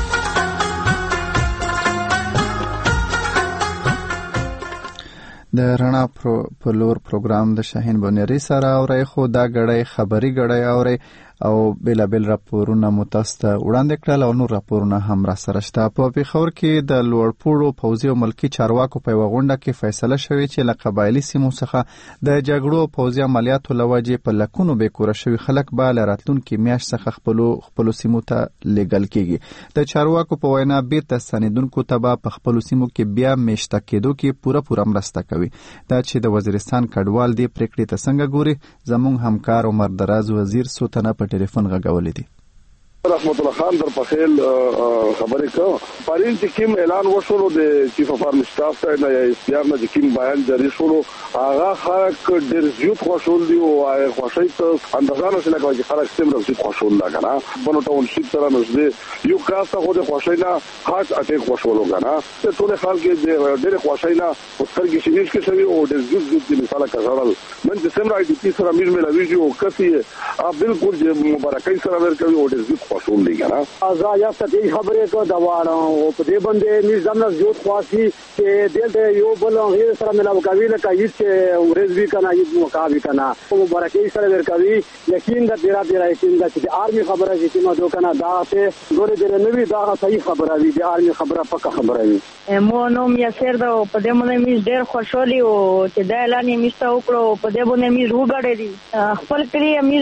د رڼا په لور پروګرام د شاهین بنيري سره اوري. خو دا غړی خبري غړی اوري او بلا بل راپورونه متاسته وړاندې کړل او نور راپورونه هم را سره شته. په پیښور کې د لوړپوړو پوځي او ملکی چارواکو په غونډه کې فیصله شوې چې له قبایلی سیمو څخه د جګړو او پوځي عملیاتو لوجې په لکونو به کور شوی خلک به لراتلونکو میاشت څخه خپل خپل سیمو ته لګل کیږي. د چارواکو په وینا بیرته ستنیدونکو ته به په خپل سیمو کې بیا میشته کېدو کې پوره پوره مرسته کوي. دا چې د وزیرستان کډوال دی پریکړې ته څنګه ګوري زموږ همکار عمر دراز وزیر سوتنه په ټلیفون غږولې دي. رحمت الله خان در پخیل خبرې کو پرین چې کوم اعلان وشولو د چیف اف آرمی سټاف ته نه استیار نه کوم بیان جاری شولو هغه خلک ډېر زیات خوشول دي او خوشی ته اندازه نه لګوي چې خلک څومره زیات خوشول لا کنه بنو ټاون شي تر نږدې یو کاسه خو د خوشی نه هات اټیک خوشولو کنه ته ټول خلک ډېر خوشی نه سترګې شي چې شوی او د زیات زیات مثال کړل من چې څومره اې ډي پی سره میر ملاویږي او کسي بالکل مبارکۍ سره ورکوي او د زیات خوشول دي کنه ازا یا ستې خبرې کو دا واره او په دې باندې نظام نه زیات خواسي چې دلته یو بل غیر سره ملاو کوي لکه هیڅ ورز وی کنه هیڅ مقابل کنه مبارکۍ سره ورکوي یقین دا ډیر ډیر یقین دا چې آرمي خبره چې نو دوکنه دا ته ګورې ډیر نوې دا صحیح خبره وي د آرمي خبره پکه خبره وي مو نو مې سر دا په دې باندې مې ډیر خوشالي او چې دا اعلان یې مشته وکړو په دې باندې مې وګړې دي خپل کلی مې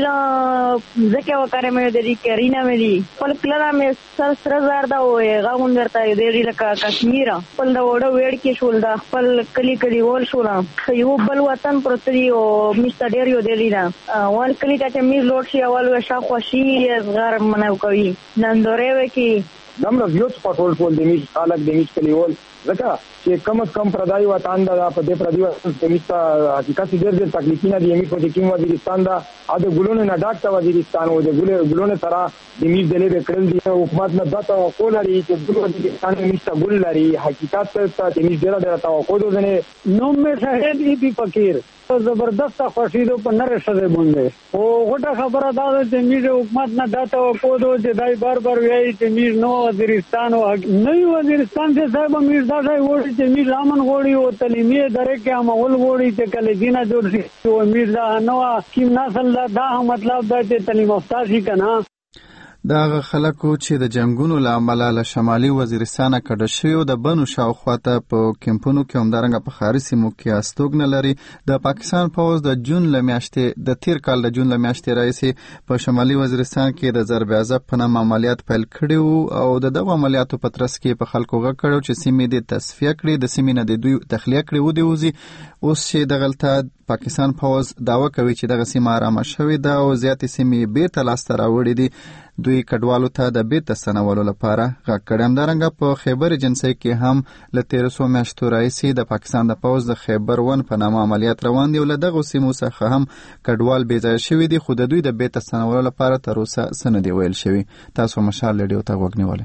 ځکه وکړې مې د ریکرینا مې خپل کله مې سر سر زار دا وې غاون ورته دې لکه کشمیر خپل دا وړو وړ کې شول دا خپل کلی کلی ول شول یو بل وطن پرتري او مشته ډیر یو دی لیدا وال کلی ته مې لوټ شي اول وشا خوشي زغر منو کوي نن دورې وکي دمر زیات پټول ټول د میش خلک د میش کلیول ځکه چې کم از کم پردای وطن دا په دې پردای وطن د میش حقیقت ډېر ډېر تکلیفونه دي میش په کوم وزیرستان دا د ګلونو نه ډاکټ وزیرستان او د ګلونو سره د میش د لې کړل دي حکومت نه دته خو لري چې د وزیرستان میش ته ګل لري حقیقت ته د میش ډېر ډېر توقع ده نو مې شاهد ای فقیر زبردست خوشیدو په نره شده باندې او غټه خبره دا ده چې میز حکومت نه دا توقع ده چې دای بار بار وایي چې میز نو وزیرستان او نوی وزیرستان چې صاحب میز دا ځای وړي چې میز امن غوړي او تعلیمي درې کې عمل غوړي چې کله دینه جوړ شي او میز دا نو کیم نسل دا مطلب دا چې تعلیم یافته شي کنه. دا خلکو چې د جنگونو له امله له شمالي وزیرستان کډه شوی او د بنو شاوخواته په کمپونو کې همدارنګه په خاري سیمو کې استوګنه لري. د پاکستان پوځ د جون له میاشتې د تیر کال د جون له میاشتې راځي په شمالي وزیرستان کې د ضرب عضب په نامه عملیات پیل کړي او د دغه عملیاتو په ترڅ کې په خلکو غږ کړو چې سیمې د تصفیه کړي د سیمې نه د دوی تخلیه کړي و دی وزي اوس چې دغلته پاکستان پوځ داوا کوي چې دغه سیمه آرامه شوې ده او زیاتې سیمې بیرته لاسته راوړي دي. دوی کډوالو ته د بیرته ستنولو لپاره غږ کړی. همدارنګه په خیبر ایجنسۍ کې هم له تیرو څو میاشتو راهیسې د پاکستان د پوځ د خیبر ون په نامه عملیات روان دي او له دغو سیمو څخه هم کډوال بې ځایه شوي دي خو د دوی د بیرته ستنولو لپاره تر اوسه څه نه دي ویل شوي. تاسو مشال ریډیو ته غوږ نیولی.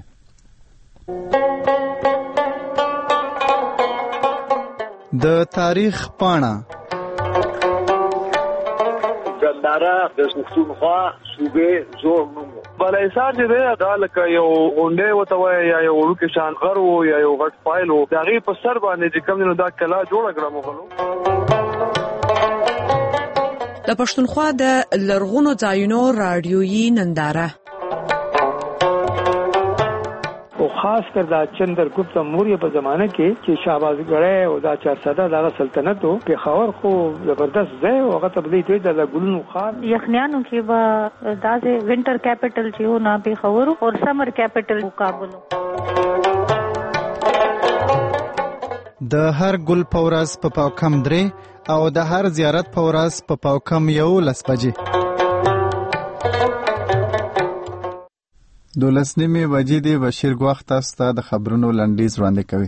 د تاریخ پاڼه ګنداره د پښتونخوا صوبې زوړ نوم بلایسار چې دی دا لکه یو غونډۍ ورته وایي یا یو وړوکی شان غر و یا یو غټ فایل و د هغې په سر باندې چې کوم دی نو دا کلا جوړه کړه مغلو. د پښتونخوا د لرغونو ځایونو راډیویي ننداره او خاص کر دا چندرګپت موریا په زمانه کې چې شهبازګړی او دا چارسده دغه سلطنت او پېښور خو زبردست ځای او هغه ته بدلی دوی د ګلونو خار یخنیانو کې به دا د وینټر کیپټل چې و نه پېښور او سمر کیپټل کابل. د هر ګل په ورځ په پاو کم درې او د هر زیارت په ورځ په پاو کم یولس بجې. دولس نیمې بجې دی. بشیر ګواښ تاسو ته د خبرونو لنډیز وړاندې کوي.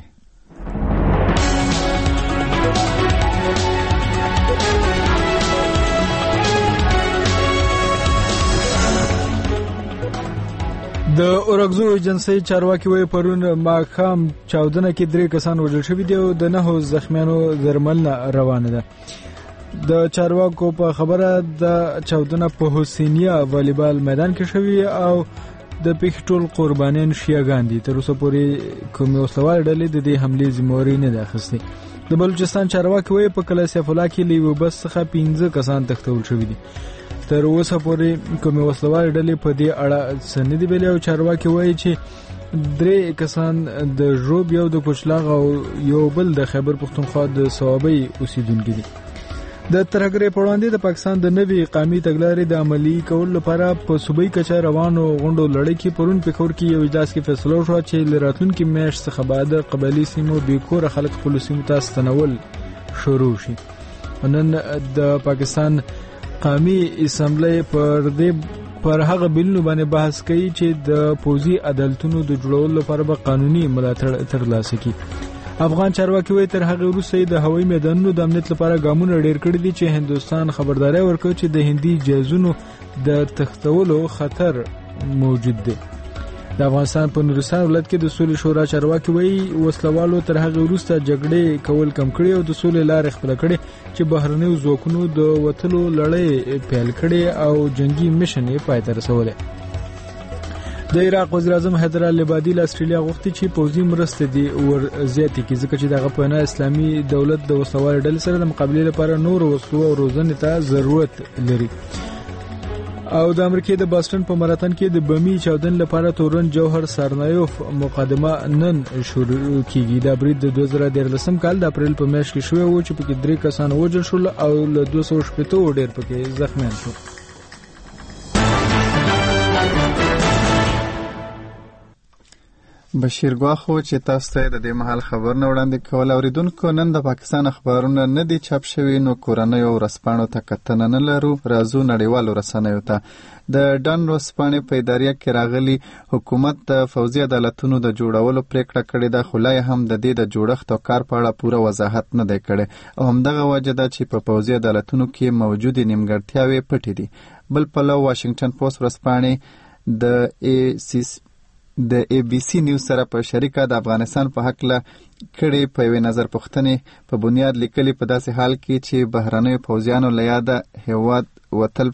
د اورګزو ایجنسی چارواکي وایي پرون ماښام چاودنه کې درې کسان وژل شوي دي او د نهو زخمیانو درملنه روانه ده. د چارواکو په خبره د چاودنه په حسینیه والیبال میدان کې شوي او د پیښې ټول قربانیان شیعهګان دي. تر اوسه پورې کومې وسلوالې ډلې د دې حملې ذمهواري نه ده اخیستې. د بلوچستان چارواکي وایي په کلي سیف الله کې له یوه بس څخه پنځه کسان تښتول شوي دي. تر اوسه پورې کومې وسلوالې ډلې په دې اړه څه نه دي ویلي او چارواکي وایي چې درې کسان د ژوب، یو د کوچلاغ او یو بل د خیبر پښتونخوا د صوابۍ اوسیدونکي دي. د ترهګرۍ په وړاندې د پاکستان د نوي قومي تګلارې د عملي کولو لپاره په صوبایي کچه روانو غونډو لړۍ کې پرون پېښور کې یو اجلاس کې فیصله وشوه چې له راتلونکي میاشت څخه به د قبایلي سیمو بېکوره خلک خپلو سیمو ته ستنول شروع شي. نن د پاکستان قومي اسمبلی پر دې پر هغه بیلونو باندې بحث کوي چې د پوځي عدالتونو د جوړولو لپاره به قانوني ملاتړ ترلاسه کړي. افغان چارواکي وایي تر هغه وروسته د هوایي میدانونو د امنیت لپاره ګامونه ډېر کړي دي چې هندوستان خبرداری ورکوي چې د هندي جهازونو د تښتولو خطر موجود دی. د افغانستان په نورستان ولایت کې د سولې شورا چارواکي وایي وسلوالو تر هغه وروسته جګړې کول کم کړي او د سولې لارې خپله کړې چې بهرنیو ځواکونو د وتلو لړۍ پیل کړې او جنگي میشن یې پای ته رسولی. د عراق وزیر اعظم حیدر العبادي له استرالیا غوښتي چې پوځي مرستې دې ور زیاتې کړي ځکه چې دغه په وینا اسلامي دولت د وسلوالو ډلې سره د مقابلې لپاره نور وسلو او روزنې ته ضرورت لري. او د امریکای د باستون په مراتن کې د بمی چاودن لپاره تورن جوهر سارنایوف مقدمه نن شروع کیږي. دا برید د دوه زره دیارلسم کال د اپریل په میاشت کې شوی و چې پکې درې کسان وژل شول او له دوه سوه شپېته ډېر پکې زخمیان شول. بشیر ګواښ و چې تاسو ته د دې مهال خبرونه وړاندې کول. اوریدونکو نن د پاکستان اخبارونه نه دي چاپ شوي نو کورنیو ورځپاڼو ته کتنه نه لرو. راځو نړیوالو رسنیو ته. د ډن ورځپاڼې په اداریه کې راغلي حکومت د پوځي عدالتونو د جوړولو پریکړه کړې ده خو لا هم د دې د جوړښت او کار په اړه پوره وضاحت نه دی کړی او همدغه وجه ده چې په پوځي عدالتونو کې موجودې نیمګړتیاوې پټې دي. بل پلو واشنگټن پوسټ ورځپاڼې د ای سی د ای بی سی نیوز سره په شریکه د افغانستان په حق له کړي په یوې نظر پوښتنې په بنیاد لیکلي په داسې حال کې چې بهرنیو پوځیانو له یاده هیواد وتل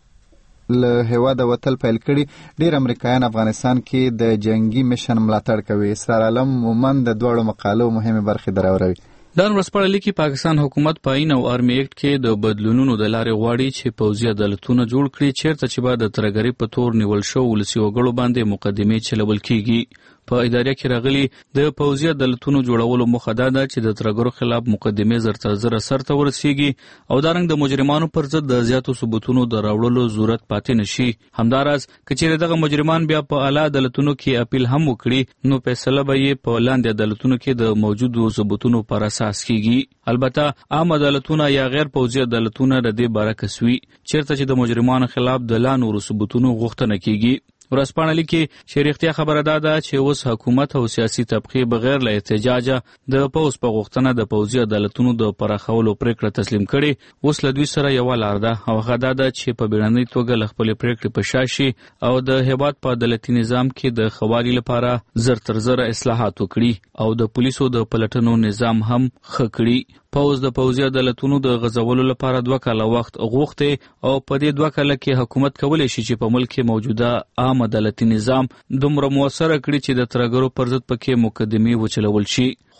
له هیواده وتل پیل کړي ډېر امریکایان افغانستان کې د جنگي میشن ملاتړ کوي. اسرار عالم مومن د دواړو مقالو مهمه برخې دراوروي. دان ورځپاڼه لیکي پاکستان حکومت په آئین او آرمي ایکټ کې د بدلونونو د لارې غواړي چې پوځي عدالتونه جوړ کړي چیرته چې به د ترهګرۍ په تور نیول شوو ولسي وګړو باندې مقدمې چلول کیږي. په ادارې کې راغلي د پوځي عدالتونو جوړولو موخه دا ده چې د ترهګرو خلاف مقدمې زر تر زره سرته ورسیږي او دارنګ د مجرمانو پر ضد د زیاتو ثبوتونو د راوړلو ضرورت پاتې نشي. همداراز که چیرې دغه مجرمان بیا په اعلی عدالتونو کې اپیل هم وکړي نو فیصله به یې په لاندې عدالتونو کې د موجودو ثبوتونو پر اساس کیږي. البته عام عدالتونه یا غیر پوځي عدالتونه د دې برعکس وي چیرته چې د مجرمانو خلاف د لا نورو ثبوتونو غوښتنه کیږي. ورځپاڼه لیکي چې رښتیا خبره دا ده چې اوس حکومت او سیاسي طبقې بغیر له احتجاجه د پوځ په غوښتنه د پوځي عدالتونو د پراخولو پریکړه تسلیم کړي. اوس له دوی سره یوه لار ده او هغه دا ده چې په بیړنۍ توګه له خپلې پریکړې په شا شي او د هیواد په عدالتي نظام کې د ښه والي لپاره زر تر زره اصلاحات وکړي او د پولیسو د پلټنو نظام هم ښه کړي. پوځ د پوځي عدالتونو د غځولو لپاره دوه کاله وخت غوښتي او په دې دوه کاله کې حکومت کولی شي چې په ملک کې موجوده عام عدالتي نظام دومره موثره کړي چې د ترهګرو پر ضد پکې مقدمې وچلول شي.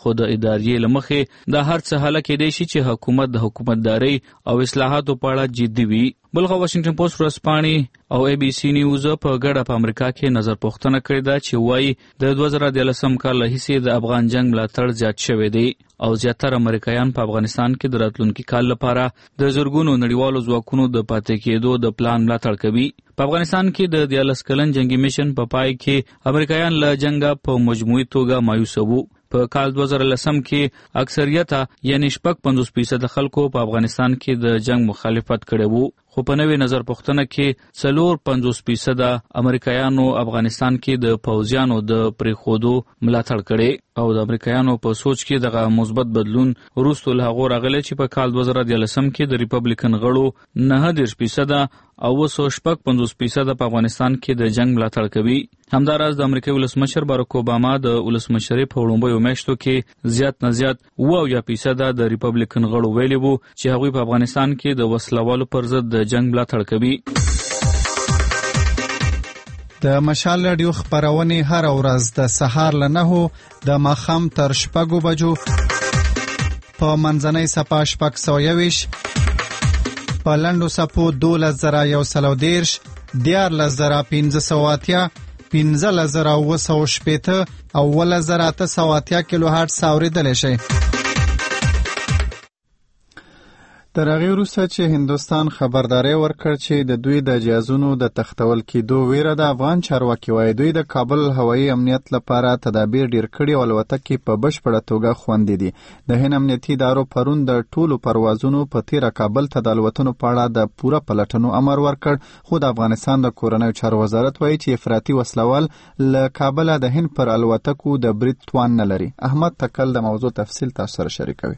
خو د ادارې لمخې د هر څه حل کېدای شي چې حکومت د حکومتداري او اصلاحاتو په اړه جدي وي. بلخه واشنگټن پوسټ ورځپاڼې او ای بي سي نیوز په ګډه په امریکا کې نظر پوښتنه کړې ده چې وایي د دوه زره دیارلسم کال راهیسې د افغان جنگ ملاتړ زیات شوی دی او زیاتره امریکایان په افغانستان کې د راتلونکي کال لپاره د زرګونو نړیوالو ځواکونو د پاتې کېدو د پلان ملاتړ کوي. په افغانستان کې د دیارلس کلن جنگي میشن په پای کې امریکایان له جنګه په مجموعي توګه مایوس وو. په کال دوه زره لسم کې اکثریت یعنی شپږ پنځوس فیصد خلکو په افغانستان کې د جنگ مخالفت کړی وو، خو په نوې نظر پوښتنه کې څلور پنځوس فیصد امریکایانو افغانستان کې د پوځیانو د پریښودو ملاتړ کړي او د امریکایانو په سوچ کې دغه مثبت بدلون وروسته له هغه راغلی چې په کال دوه زره دیارلسم کې د ریپبلیکن غړو نه دېرش فیصد او وسو شپږ پنځوس فیصد په افغانستان کې د جنگ ملاتړ کوي. همداراز د امریکای ولسمشر باراک اوباما د ولسمشرۍ په وړاندې میاشتو کې زیات نه زیات اوه اویا فیصد د ریپبلیکن غړو ویلي وو چې هغوی په افغانستان کې د وسلوالو پر ضد د جنگ ملاتړ کوي. د مشال رادیو خبرونه هر ورځ د سهار له نهو د ماښام تر شپږو بجو په منځنۍ صفه شپږ سوه یویش، په لنډو صفو دولس زره یو سل او دېرش، دیارلس زره پنځه سوه اتیا، پنځلس زره اوه سوه شپېته او اوولس زره اته سوه اتیا کیلو هرټز اورېدلی شئ. تر هغې وروسته چې هندوستان خبرداری ورکړ چې د دوی د جهازونو د تختول کېدو ویره د افغان چارواکي وایي دوی د کابل هوایي امنیت لپاره تدابیر ډیر کړي او الوتکې په بشپړه توګه خوندي دي. د هند امنیتي ادارو پرون د ټولو پروازونو په تیره کابل ته د الوتنو په اړه د پوره پلټنو امر ورکړ، خو د افغانستان د کورنیو چارو وزارت وایي چې افراطي وسلوال له کابله د هند پر الوتکو د برید توان نه لري. احمد تکل د موضوع تفصیل تاسو سره شریکوي.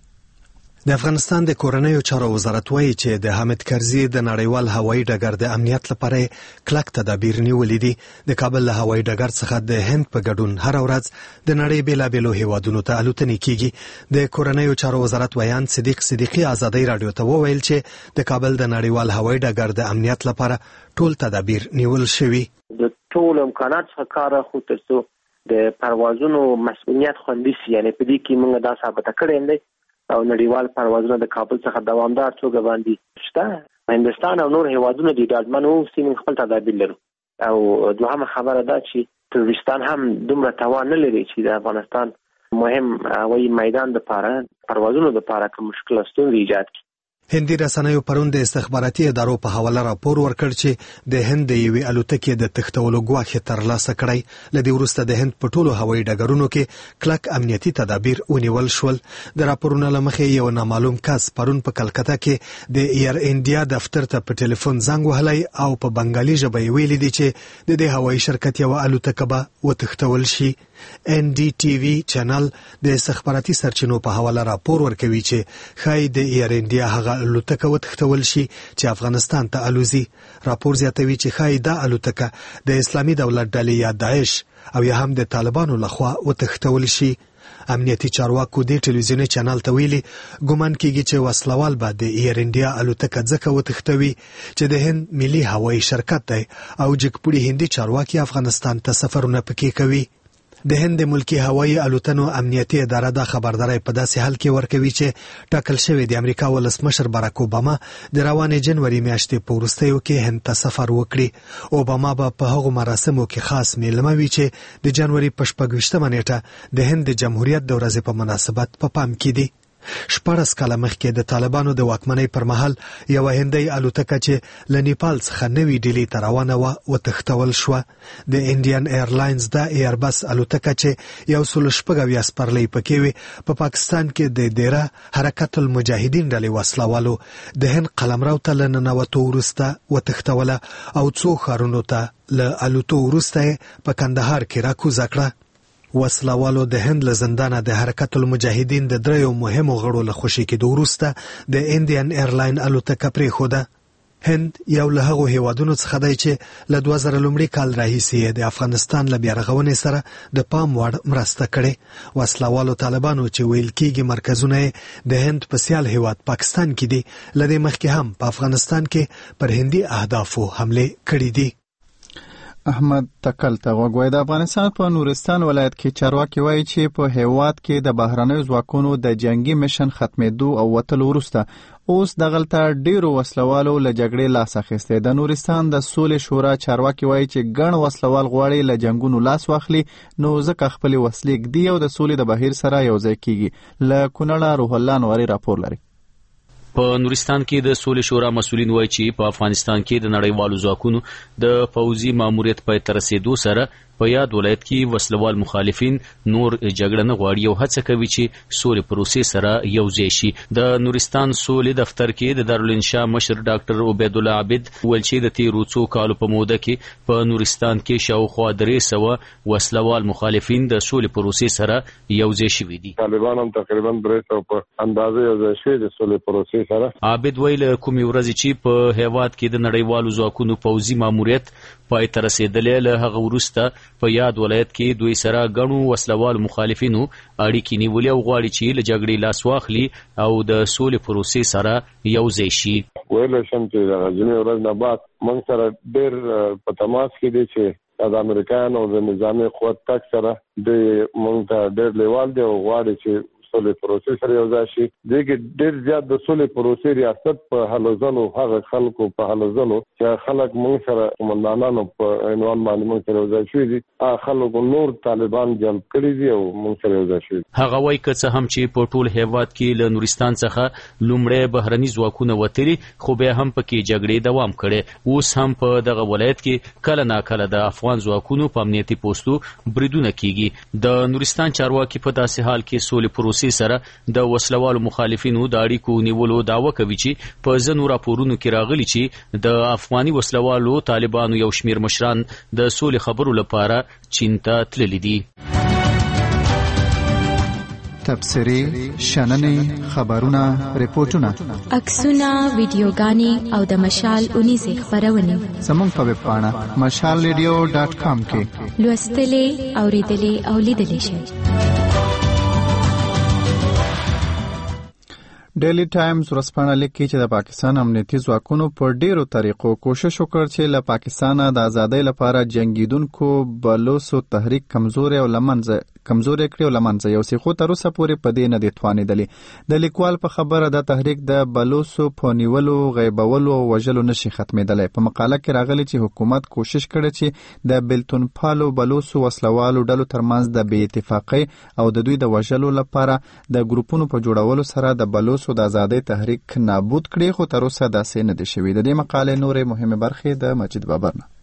د افغانستان د کورنیو چارو وزارت وایي چې د حامد کرزي د نړیوال هوایي ډګر د امنیت لپاره کلک تدابیر نیولې دي. د کابل له هوایي ډګر څخه د هند په ګډون هر ورځ د نړۍ بیلابیلو هیوادونو ته الوتنې کیږي. د کورنیو چارو وزارت ویان صدیق صدیقي ازادۍ رادیو ته وویل چې د کابل د نړیوال هوایي ډګر د امنیت لپاره ټول تدابیر نیول شوي. د ټول امکانات څخه کار اخلو ترڅو د پروازونو مسؤلیت خوندي شي، یعنی په دې کې موږ دا ثابته کړی دی او نړیوال پروازونه د کابل څخه دوامدار توګه باندې شته. هندستان او نور هیوادونه د ډاډمنو سیمې خپل تدابیر لري او دوهمه خبره ده چې ترکستان هم دومره توان نه لري چې د افغانستان مهم هوایي میدان لپاره پروازونو لپاره کوم مشکل ستونزې ایجاد کړي. هندي رسنیو پرون د استخباراتي ادارو په حواله راپور ورکړ چې د هند د یوې الوتکې د تښتولو ګواښ ترلاسه کړی. له دې وروسته د هند په ټولو هوایي ډګرونو کې کلک امنیتي تدابیر ونیول شول. د راپورونو له مخې یو نامعلوم کس پرون په کلکته کې د ایر انډیا دفتر ته په ټلیفون زنګ وهلی او په بنګالي ژبه یې ویلي دي چې د دې هوایي شرکت یوه الوتکه به وتښتول شي. ان ډي ټي وي چینل د استخباراتي سرچینو په حواله راپور ورکوي چې ښایي د ایر انډیا هغه الوتکه وتښتول شي چې افغانستان ته الوزي. راپور زیاتوي چې ښایي دا الوتکه د اسلامي دولت ډلې یا داعش او یا هم د طالبانو لخوا وتښتول شي. امنیتي چارواکو د ټلویزیوني چینل ته ویلي ګومان کیږي چې وسلوال به د ایر انډیا الوتکه ځکه وتښتوي چې د هند ملي هوایي شرکت دی او جګپوړي هندي چارواکي افغانستان ته سفرونه پکې کوي. د هند ملکی هوایي الوتنو امنیتي اداره دا خبرداري په داسې حال کې ورکوي چې ټاکل شوی د امریکا ولسمشر باراک اوباما د روانې جنوري میاشتې په وروستیو کې هند ته سفر وکړي. اوباما به په هغو مراسمو کې خاص میلمه وي چې د جنوري په شپږ ویشتمه نیټه د هند د جمهوریت د ورځې په مناسبت په پام کې دي. شپږ کاله مخکې د طالبانو د واکمنۍ پر مهال یو هندۍ الوتکه چې له نیپال څخه نوې ډیلي ته روانه وه وتښتول شوه. د انډین ایرلاینز د ایربس الوتکه چې یو سل شپږ اویا سپرلۍ پکې وي په پاکستان کې د دیره حرکت المجاهدین ډلې وسلوالو د هند قلمرو ته له ننوتو وروسته وتښتوله او څو ښارونو ته له الوتو وروسته په کندهار کې راکوزه کړه. وسلوالو د هند له زندانه د حرکت المجاهدین د دریو مهمو غړو له خوشي کېدو وروسته د انډین ایرلاین الوتکه پرېښوده. هند یو له هغو هیوادونو څخه دی چې له دوه زره لومړي کال راهیسې د افغانستان له بیارغونې سره د پام وړ مرسته کړې. وسلوالو طالبانو چې ویل کېږي مرکزونه د هند په سیال هیواد پاکستان کې دي، له دې مخکې هم په افغانستان کې پر هندي اهدافو حملې کړې دي. احمد تکل ته وګوي. د افغانستان په نورستان ولایت کې چارواکي وایي چې په هیواد کې د بهرنیو ځواکونو د جنگي میشن ختمېدو او وتلو وروسته اوس دغلته ډیرو وسلوالو له جګړې لاس اخیستی. د نورستان د سولې شورا چارواکي وایي چې ګڼ وسلوال غواړي له جنگونو لاس واخلي، نو ځکه خپلې وسلې ږدي او د سولې د بهیر سره یوځای کیږي. له کونړه روح الله نواري راپور لري. په نورستان کې د سولې شورا مسؤلین وایي چې په افغانستان کې د نړیوالو ځواکونو د پوځي ماموریت پای ته رسېدو سره په یاد ولایت کې وسلوال مخالفین نور جګړه نه غواړي او هڅه کوي چې سولې پروسې سره یوځای شي. د نورستان سولې دفتر کې د دارالانشا مشر ډاکټر عبید الله عابد ویل چې د تیرو څو کالو په موده کې په نورستان کې شاوخوا درې سوه وسلوال مخالفین د سولې پروسې سره یوځای شوي دي. طالبان هم تقریبا درې سوه په اندازه یوځای شوي د سولې پروسې سره. عابد ویل کومې ورځې چې په هیواد کې د نړیوالو ځواکونو پوځي ماموریت پای ته رسېدلی، له هغه وروسته په یاد ولایت کې دوی سره ګڼو وسلوالو مخالفینو اړیکې نیولې او غواړي چې له جګړې لاس واخلي او د سولې پروسې سره یوځای شي. ویلی شم چې د غزني ورځ نه بعد موږ سره ډېر په تماس کې دی چې د امریکایانو د نظامي قوت تک سره د موږ ته ډېر لیوال دی او غواړي چې سولې پروسې سره یوځای شي. دې کې ډېر زیات د سولې پروسې ریاست په هلو ځلو هغه خلکو په هلو ځلو چې خلک موږ سره قومندانانو په عنوان باندې موږ سره یوځای شوي دي، هغه خلکو نور طالبان جلب کړي دي او موږ سره یوځای شوي دي. هغه وایي که څه هم چې په ټول هیواد کې له نورستان څخه لومړی بهرني ځواکونه وتلي، خو بیا هم پکې جګړې دوام کړی. اوس هم په دغه ولایت کې کله ناکله د افغان ځواکونو په امنیتي پوستو بریدونه کیږي. د نورستان چارواکي په داسې حال کې سولې پروسې سره د وسلوالو مخالفینو د اړیکو نیولو دعوه کوي چې په ځینو راپورونو کې راغلي چې د افغاني وسلوالو طالبانو یو شمیر مشران د سولې خبرو لپاره چین ته تللي دي. تبصرې، شننې، خبرونه، ریپورتونه، عکسونه، ویډیوګانې او د مشال اونیزې خپرونې زموږ په ویب پاڼه مشال ریډیو ډاټ کام کې لوستلې، اورېدلې او لیدلې شئ. ډیلی ټایمز ورځپاڼه لیکي چې د پاکستان امنیتي ځواکونو په ډیرو طریقو کوشش وکړ چې له پاکستانه د ازادۍ لپاره جنگیدونکو بلوڅو تحریک کمزوري او لمنځه کمزوري کړی او لمنځه یو سي، خو تر اوسه پورې په دې نه دي توانېدلې. د لیکوال په خبره د تحریک د بلوڅو په نیولو، غیبولو او وژلو نشي ختمېدلی. په مقاله کې راغلي چې حکومت کوشش کړی چې د بیلتون پالو بلوڅو وسلوالو ډلو ترمنځ د بې اتفاقۍ او د دوی د وژلو لپاره د ګروپونو په جوړولو سره د بلوڅو د ازادۍ تحریک نابود کړي، خو تر اوسه داسې نه دي شوي. د دې مقالې نورې مهمې برخې د مجید بابر نه.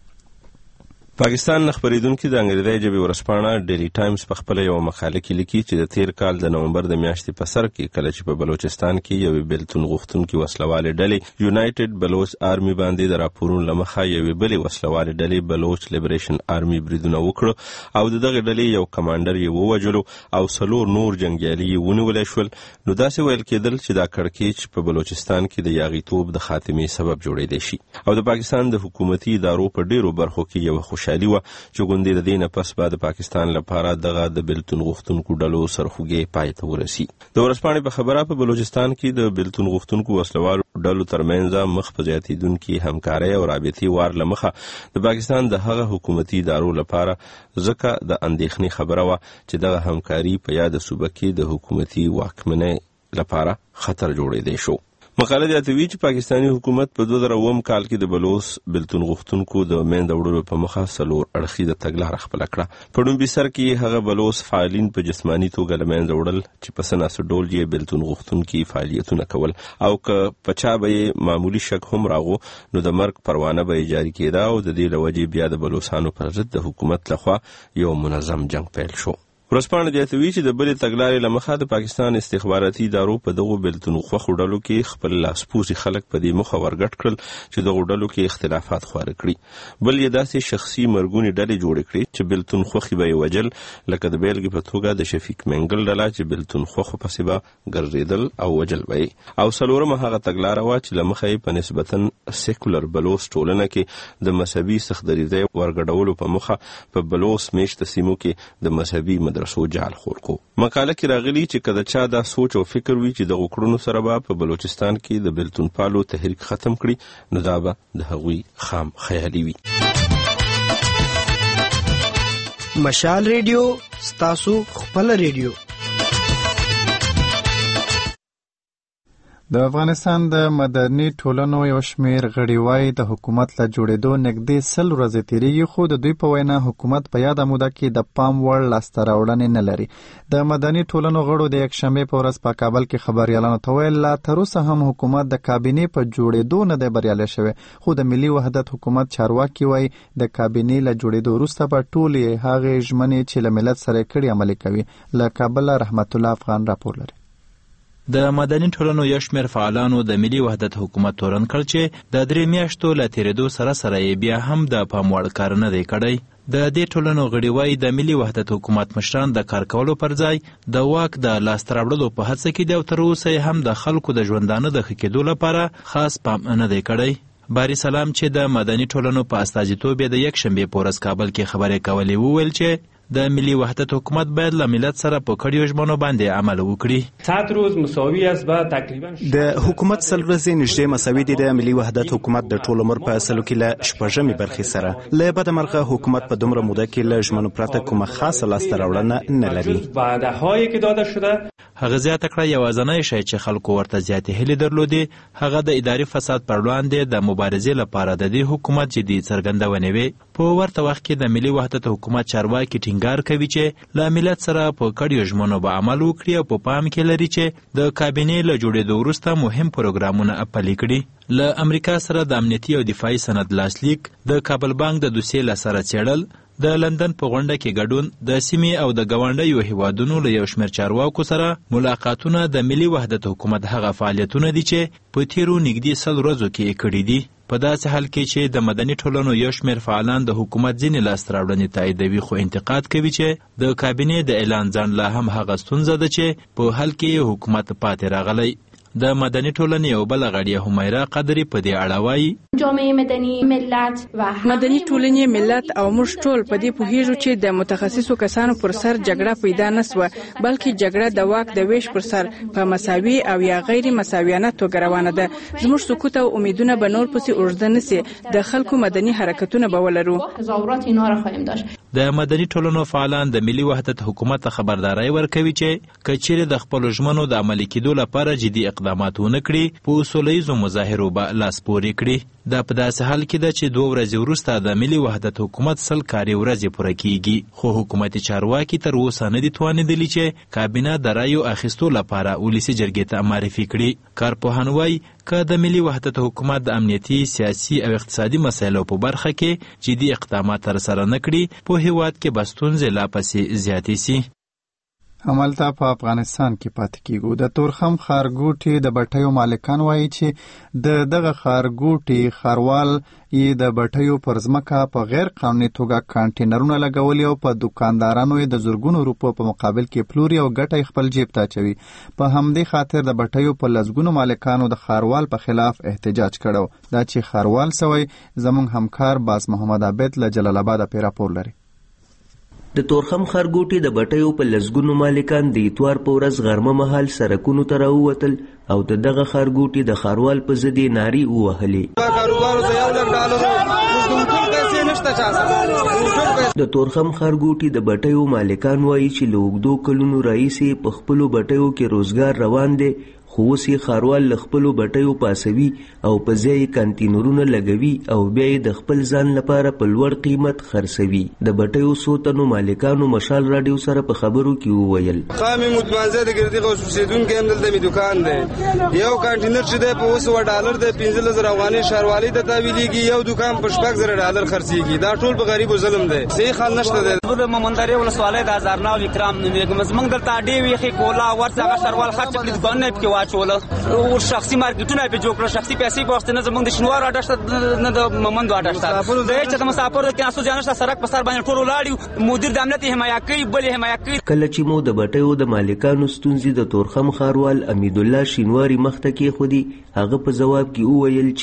پاکستان خبریدونکو د انګریزي ژبې ورځپاڼه ډیلی ټایمز په خپل یو مقاله کې لیکي چې د تیر کال د نومبر د میاشتې په سر کې کله چې په بلوچستان کې یو بیلتون غوښتونکي وسلوالې ډلې یونایټډ بلوچ آرمي باندې د راپورونو له مخه یوې بلې وسلوالې ډلې بلوچ لیبریشن آرمي بریدونه وکړو او د دغه ډلې یو کمانډر یې ووژلو او څلور نور جنګیالي یې ونیولی شول. نو داسې ویل کېدل چې دا کړکېچ په بلوچستان کې د یاغیتوب د خاتمې سبب جوړېدی شي او د پاکستان د حکومتي ادارو په ډیرو برخو کې یو خوشحالي وه چې ګوندې د دې نه پس به د پاکستان لپاره دغه د بیلتون غوښتونکو ډلو سرخوږی پای ته ورسي. د ورځپاڼې په خبره په بلوچستان کې د بیلتون غوښتونکو وسلوالو ډلو ترمنځ مخ په زیاتېدونکي همکارۍ او رابطې وار له مخه د پاکستان د هغه حکومتي ادارو لپاره ځکه د اندېښنې خبره وه چې دغه همکاري په یاده صوبه کې د حکومتي واکمنۍ لپاره خطر جوړېدی شو. مقاله زیاتوي چې پاکستاني حکومت په دوه زره اووم کال کې د بلوچ بیلتون غوښتونکو د منځه وړلو په مخه څلور اړخیزه تګلاره خپله کړه. په لومړي سر کې هغه بلوچ فعالین په جسماني توګه له منځه وړل چې په څه ناسه ډول یې بیلتون غوښتونکي فعالیتونه کول او که په چا به یې معمولي شک هم راغو نو د مرګ پروانه به یې جاري کېده او د دې له وجې بیا د بلوچستانو پر ضد د حکومت لخوا یو منظم جنګ پیل شو. ورځپاڼه زیاتوي چې د بلې تګلارې له مخه د پاکستان استخباراتي ادارو په دغو بیلتون خوښو ډلو کې خپل لاسپوڅي خلک په دې موخه ورګډ کړل چې دغو ډلو کې اختلافات خواره کړي. بل یې داسې شخصي مرګونې ډلې جوړې کړي چې بیلتون خوښې به یې وجل، لکه د بیلګې په توګه د شفیق منګل ډله چې بیلتون خوښو پسې به ګرځېدل او وجل به یې. او څلورمه هغه تګلاره وه چې له مخه یې په نسبتا سیکولر بلوچ ټولنه کې د مذهبي سختدریځۍ ورګډولو په موخه په بلوچ میشته سیمو کې د مذهبي مدرسو جال خور کو. مقاله کې راغلي چې کله چا دا سوچ او فکر وي چې د غوکړونو سره به په بلوچستان کې د بیلتون پالو تحریک ختم کړي نو دا به د هغوی خام خیالي وي. مشال ریډیو ستاسو خپل ریډیو. د افغانستان د مدني ټولنو یو شمېر غړي وایي د حکومت له جوړېدو نږدې سل ورځې تېرېږي، خو د دوی په وینا حکومت په یاده موده کې د پام وړ لاسته راوړنې نه لري. د مدني ټولنو غړو د یکشنبې په ورځ په کابل کې خبریالانو ته ویل لا تر اوسه هم حکومت د کابینې په جوړېدو نه دی بریالی شوی، خو د ملي وحدت حکومت چارواکي وایي د کابینې له جوړېدو وروسته به ټولې هغې ژمنې چې له ملت سره یې کړي عملي کوي. له کابله رحمت الله افغان راپور لري. د مدني ټولنو یو شمېر فعالانو د ملي وحدت حکومت تورن کړ چې د درې میاشتو له تېرېدو سره سره یې بیا هم د پام وړ کار نه دی کړی. د دې ټولنو غړي وایي د ملي وحدت حکومت مشران د کار کولو پر ځای د واک د لاسته راوړلو په هڅه کې دي او تر اوسه یې هم د خلکو د ژوندانه د ښه کېدو لپاره خاص پام نه دی کړی. باری سلام چې د مدني ټولنو په استازیتوب یې د یکشنبې په ورځ کابل کې خبرې کولې وویل چې د ملي وحدت حکومت باید له ملت سره په کړیو ژمنو باندې عمل وکړي. صد روز مساوی است و تقریبا د حکومت سل ورځې نږدې مساوي دي. د ملي وحدت حکومت د ټول عمر په سلو کې له شپږمې برخې سره له بده مرغه حکومت په دومره موده کې له ژمنو پرته کومه خاصه لاسته راوړنه نه لري. وعده‌هایی که داده شده هغه زیاته کړه یوازینی شی چې خلکو ورته زیاتې هیلې درلودې هغه د اداري فساد پر وړاندې د مبارزې لپاره د دې حکومت جدي څرګندونې وې. په ورته وخت کې د ملي وحدت حکومت چارواکي ټینګار کوي چې له ملت سره په کړیو ژمنو به عمل وکړي او په پام کې لري چې د کابینې له جوړېدو وروسته مهم پروګرامونه پلي کړي. له امریکا سره د امنیتي او دفاعي سند لاسلیک، د کابل بانک د دوسیې له سره څېړل، د لندن په غونډه کې ګډون، د سیمې او د ګاونډیو هیوادونو له یو شمېر چارواکو سره ملاقاتونه د ملي وحدت حکومت هغه فعالیتونه دي چې په تیرو نږدې سل ورځو کې یې کړي دي. په داسې حال کې چې د مدني ټولنو یو شمېر فعالان د حکومت ځینې لاسته راوړنې تاییدوي، خو انتقاد کوي چې د کابینې د اعلان ځنډ لا هم هغه ستونزه ده چې په حل کې حکومت پاتې راغلی. د مدني ټولنې یو بل غړی همیرا قدری په دې اړه وایي جامعه مدني ملت و مدني ټولنې ملت او موږ ټول په دې پوهیږو چې د متخصصو کسانو پر سر جګړه پیدا نه سوه، بلکې جګړه د واک د ویش پر سر په مساوي او یا غیر مساویانه توګه روانه ده. زموږ سکوت او امیدونه به نور پسې اوږده نسي، د خلکو مدني حرکتونه به ولرو. تظاهرات اینا را خواهیم داشت. د مدني ټولنو فعالان د ملي وحدت حکومت خبرداري ورکوي چې کچېرې د خپل ژمنو د عملي کېدو لپاره جدي اقدامات ونه کړي په سولهییزو مظاهرو به لاس پورې کړي. دا په داسې حال کې ده چې دوه ورځې وروسته د ملي وحدت حکومت سل کاري ورځې پوره کیږي، خو حکومتي چارواکي تر اوسه نه دي توانېدلي چې کابینه د رایو اخیستو لپاره ولسي جرګې ته معرفي کړي. کارپوهان وایي که د ملي وحدت حکومت د امنیتي، سیاسي او اقتصادي مسایلو په برخه کې جدي اقدامات ترسره نه کړي، په هیواد کې به ستونزې لا پسې زیاتې سي. همالته په افغانستان کې پاتې کیږو. د تورخم ښارګوټي د بټیو مالکان وایي چې د دغه ښارګوټي ښاروال یې د بټیو پر ځمکه په غیر قانوني توګه کانټینرونه لګولي او په دکاندارانو یې د زرګونو روپو په مقابل کې پلوري او ګټه خپل جیب ته اچوي. په همدې خاطر د بټیو په لسګونو مالکانو د ښاروال په خلاف احتجاج کړو. دا چې ښاروال سوی زموږ همکار باز محمد عابد له جلال آباد پې راپور لري. د تورخم ښارګوټي د بټیو په لسګونو مالکان د اتوار په ورځ غرمه مهال سرکونو ته راووتل او د دغه ښارګوټي د ښاروال په ضد یې نارې ووهلې. د تورخم ښارګوټي د بټیو مالکان وایي چې له اوږدو کلونو راهیسې په خپلو بټیو کې روزګار روان دی، خو اوس یې ښاروال له خپلو بټیو پاسوي او په ځای یې کانتینرونه لګوي او بیا یې د خپل ځان لپاره په لوړ قیمت خرڅوي. د بټیو څو تنو مالکانو مشال راډیو سره په خبرو کې وویل خامې متمانځه د ګردي غوث اوسېدونکی هم دلته مې دکان دی. یو کانټینر چې دی په اوس سوه ډالر دی، پنځلس زره افغانۍ ښاروالۍ ته تحویلېږي، یو دکان په شپږ زره ډالر خرڅېږي. دا ټول په غریبو ظلم دی، صحیح حل نشته دی. د مومندرې ولسوالۍ د هزارناو اکرام نومېږم. زموږ دلته ډېوې یخې کولا ورڅ هغه ښاروال خرڅ کړي، دکانونه یې پکې واچوله او شخصي مارکیټونه په جوړ کړل، شخصي پیسې په واسطه نه زمونږ د شنوار اډه شته نه د مومند اډه شته. زه چې د مسافر د کیناسو ځان شته سرک په سر باندې ټول ولاړ، مدیر د امنیت حمایت کوي، بل حمایت کوي. کله چې مو د بټیو د مالکانو ستونزې د تورخم ښاروال امید الله شینواری مخته کې خودي، هغه په جواب کې وویل چې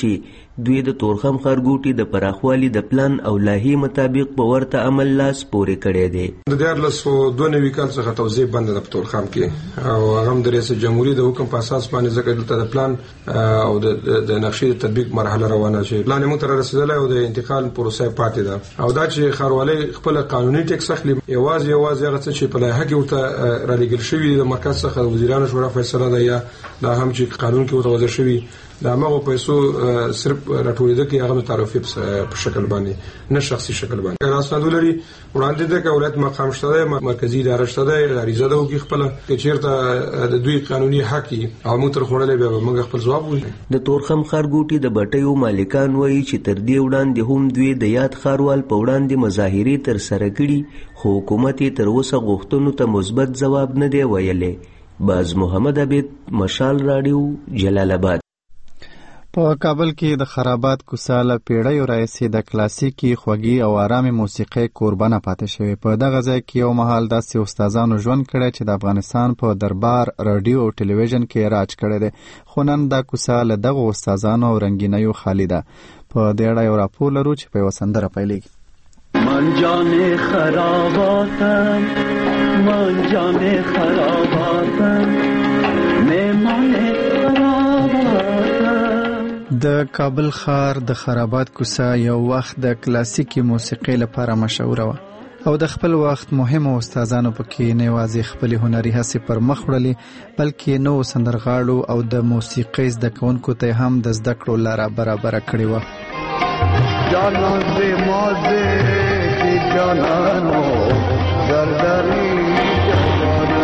دوی د تورخم ښارګوټي د پراخوالي د پلان او لایحې مطابق په ورته عمل لاس پورې کړی دی. د دیارلس سوه دوه نوي کال څخه توزیع بنده ده په تورخم کې او هغه هم د رئیس جمهوریت د حکم په اساس باندې ځکه دلته د پلان او د نقشې د تطبیق مرحله روانه شي. پلان موږ ته رسیدلی او د انتقال پروسه پاتې ده او دا چې ښاروالۍ خپل قانوني ټیکس اخلي یوازې یوازې هغه څه چې په لایحه کې ورته رالیږل شوي د مرکز څخه د وزیرانو شورا فیصله ده یا دا هم چې قانون کې ورته وضع شوي د هغو پیسو صرف راټولېده کې هغه تعرفي په شکل باندې نه شخصي شکل باندې اسناد لري وړاندې د ولایت مقام شته دی مرکزی اداره شته دی عریضه ده وکړي خپل چې چیرته د دوی قانوني حق او موږ تر خوړلې به موږ خپل ځواب وایو. د تورخم ښارګوټي د بټیو مالکان وایي چې تر دې وړاندې هم دوی د یاد ښاروال په وړاندې مظاهرې تر سره کړي خو حکومت یې تر اوسه غوښتنو ته مثبت ځواب نه دی ویلی. باز محمد عبید، مشال راډیو، جلال آباد. په کابل کې د خرابات کوڅه له پیړیو راهیسې د کلاسیکي خوږې او آرامې موسیقۍ کوربنه پاتې شوې. په دغه ځای کې یو مهال داسې استادانو ژوند کړی چې د افغانستان په دربار راډیو او ټلویزیون کې راج کړی دی، خو نن دا کوڅه له دغو استادانو او رنګینیو خالي ده. په دې اړه یو راپور لرو چې په یوه سندره پیلېږي. من جان خراباتم، من جان خراباتم، مهمان خراباتم. د کابل ښار د خرابات کوڅه یو وخت د کلاسیکي موسیقۍ لپاره مشهوره وه او د خپل وخت مهمو استادانو پکې نه یوازې خپلې هنري هڅې پر مخ وړلې بلکې نوو سندرغاړو او د موسیقۍ زده کوونکو ته هم د زده کړو لاره برابره کړې وه. جانان دې مازه کې جانانو دردري جانانو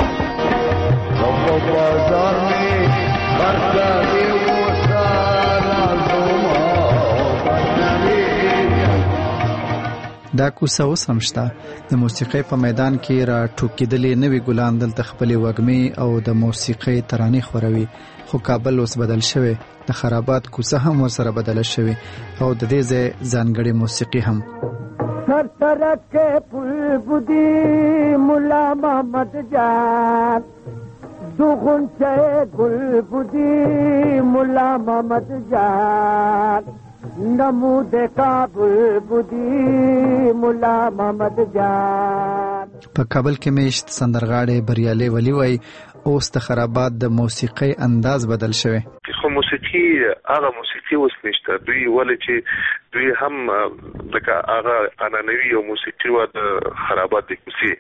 په بازار میں برکاري دا کوڅه اوس هم شته. د موسیقۍ په میدان کې را ټوکېدلې نوي ګلان دلته خپلې وږمې او د موسیقۍ ترانې خوروي، خو کابل اوس بدل شوی. د خرابات کوڅه هم ورسره بدله شوې او د دې ځای ځانګړې موسیقي هم. سر سرک پل بودی ملا محمد جان، دو غنچه گل بودی ملا محمد جان، نمود کابل بودی ملا محمد جان. په کابل کې میشت سندرغاړی بریالي ولی وای اوس د خرابات د موسیقۍ انداز بدل شوی. خو موسیقي هغه موسیقي اوس نشته. دوی ولې چې دوی هم لکه هغه عنعنوي او موسیقي و د خرابات د کوڅې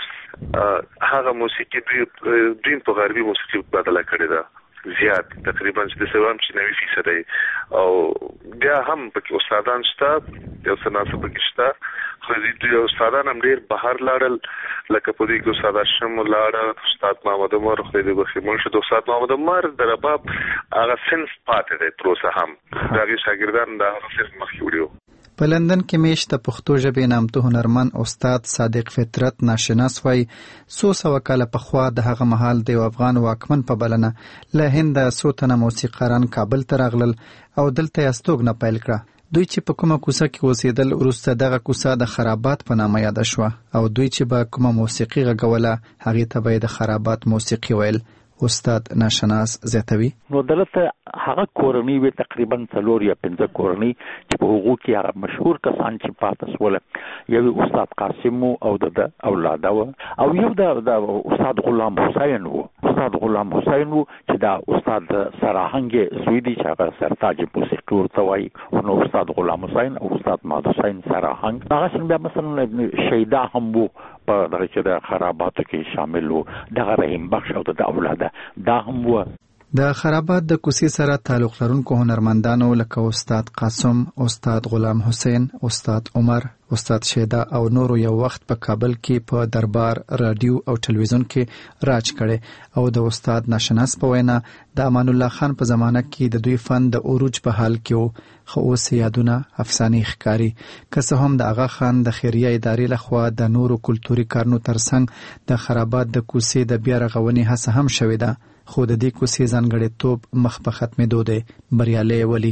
هغه موسیقي دوی دوی په غربي موسیقي بدله کړې ده زیات، تقریبا چې د سوام چې نوي فیصد دی او بیا هم پکې استادان شته، یو څه ناسه پکې شته، خو دوی استادان هم ډېر بهر لاړل. لکه په دې کې استاد هاشم لاړه، استاد محمد عمر خدای دې بخښي مړ شو، د استاد محمد عمر د رباب هغه صنف پاتې دی تر اوسه هم، د هغې شاګردان د هغه صنف مخکې وړي. په لندن کې میشت د پښتو ژبې نامتو هنرمند استاد صادق فطرت ناشناس وایي څو سوه کاله پخوا د هغه مهال د یو افغان واکمن په بلنه له هنده څو تنه موسیقاران کابل ته راغلل او دلته یې استوګنه پیل کړه. دوی چې په کومه کوڅه کې اوسېدل وروسته دغه کوڅه د خرابات په نامه یاده شوه او دوی چې به کومه موسیقي غږوله هغې ته به یې د خرابات موسیقي ویل. استاد ناشناس زیاتوي نو دلته هغه کورنۍ وي تقریبا څلور یا پنځه کورنۍ چې په هغو کې هغه مشهور کسان چې پاتې سول، یو استاد قاسم او د اولاده و او یو د استاد غلام حسین و. استاد غلام حسین و چې دا استاد سراهنګ زوی چې هغه سرتاج موسیقي ورته وایي، نو استاد غلام حسین او استاد ماد حسین سراهنګ. هغه بیا مثلا شیدا هم و په دغه چې د خراباتو کې شامل و، دغه رحیم بخش او د اولاده دا هم و. د خرابات د کوڅې سره تعلق لرونکو هنرمندانو لکه استاد قاسم، استاد غلام حسین، استاد عمر، استاد شیدا او نورو یو وخت په کابل کې په دربار رادیو او ټلویزیون کې راج کړي او د استاد ناشناس په وینا د امان الله خان په زمانه کې د دوی فن د اوروج په حال کې و، خو اوس یادونه افسانې ښکاري. که څه هم د آغا خان د خیریه ادارې لخوا د نورو کلتوري کارونو ترڅنګ د خرابات د کوڅې د بیا رغونې هڅه هم شوې ده، خو د دې کوڅې ځانګړیتوب مخ په ختمېدو دی. بریالي ولی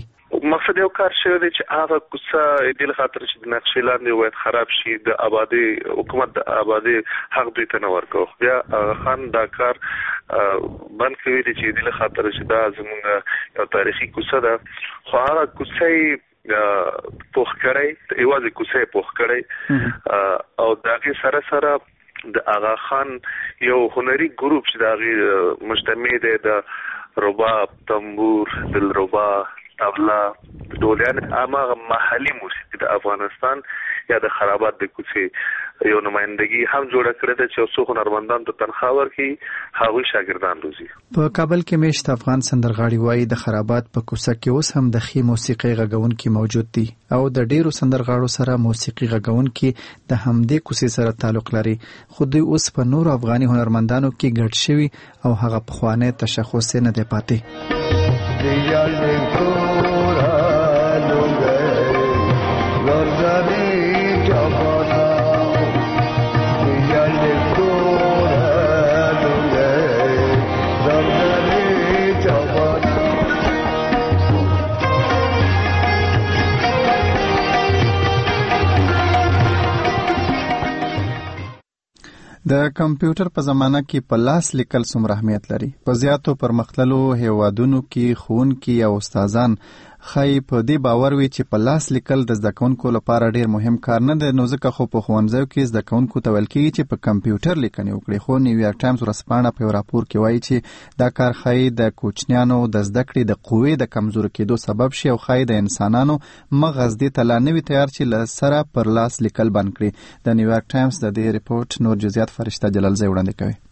مقصد یو کار شوی دی چې هغه کوڅه دې خاطر چې د نقشې لاندې وایي خراب شي د آبادی حکومت د آبادی حق دوی ته نه ورکو. بیا خان دا کار بند کوي چې دې خاطر چې دا زموږ یو تاریخي کوڅه ده، خو هغه کوڅه پوخ کړی یوازې کوڅه پوخ کړی او د هغې سره سره د آغا خان یو هنري ګروپ چې د هغې مجتمع دی د رباب، تنبور، دلربا، طبله، ډولیان، هماغه محلي موسیقي د افغانستان یا د خرابات د کوڅې یو نمایندګي هم جوړه کړې ده چې څو هنرمندان ته تنخواه ورکړي، هغوی شاګردان روزي. په کابل کې میشت افغان سندرغاړي وایي د خرابات په کوڅه کې اوس هم د ښې موسیقي غږونکي موجود دي او د ډیرو سندرغاړو سره موسیقي غږونکي د همدې کوڅې سره تعلق لري، خو دوی اوس په نورو افغاني هنرمندانو کې ګډ شوي او هغه پخوانی تشخص نه دی پاتې. د کمپیوټر په زمانه کې په لاس لیکل څومره اهمیت لري. په زیاتو پرمختللو هیوادونو کې ښوونکي او استادان ښایي په دې باور وي چې په لاس لیکل د زده کوونکو لپاره ډیر مهم کار نه دی، نو ځکه خو په ښوونځیو کې زده کوونکو ته ویل کېږي چې په کمپیوټر لیکنې وکړي. خو نیویارک ټایمز ورځپاڼه په یو راپور کې وایي چې دا کار ښایي د کوچنیانو د زده کړې د قوې د کمزوري کېدو سبب شي او ښایي د انسانانو مغز دې ته لا نه وي تیار چې له سره پر لاس لیکل بند کړي. د نیویارک ټایمز د دې ریپورت نور جزئیات فرشته جلالزی وړاندې کوي.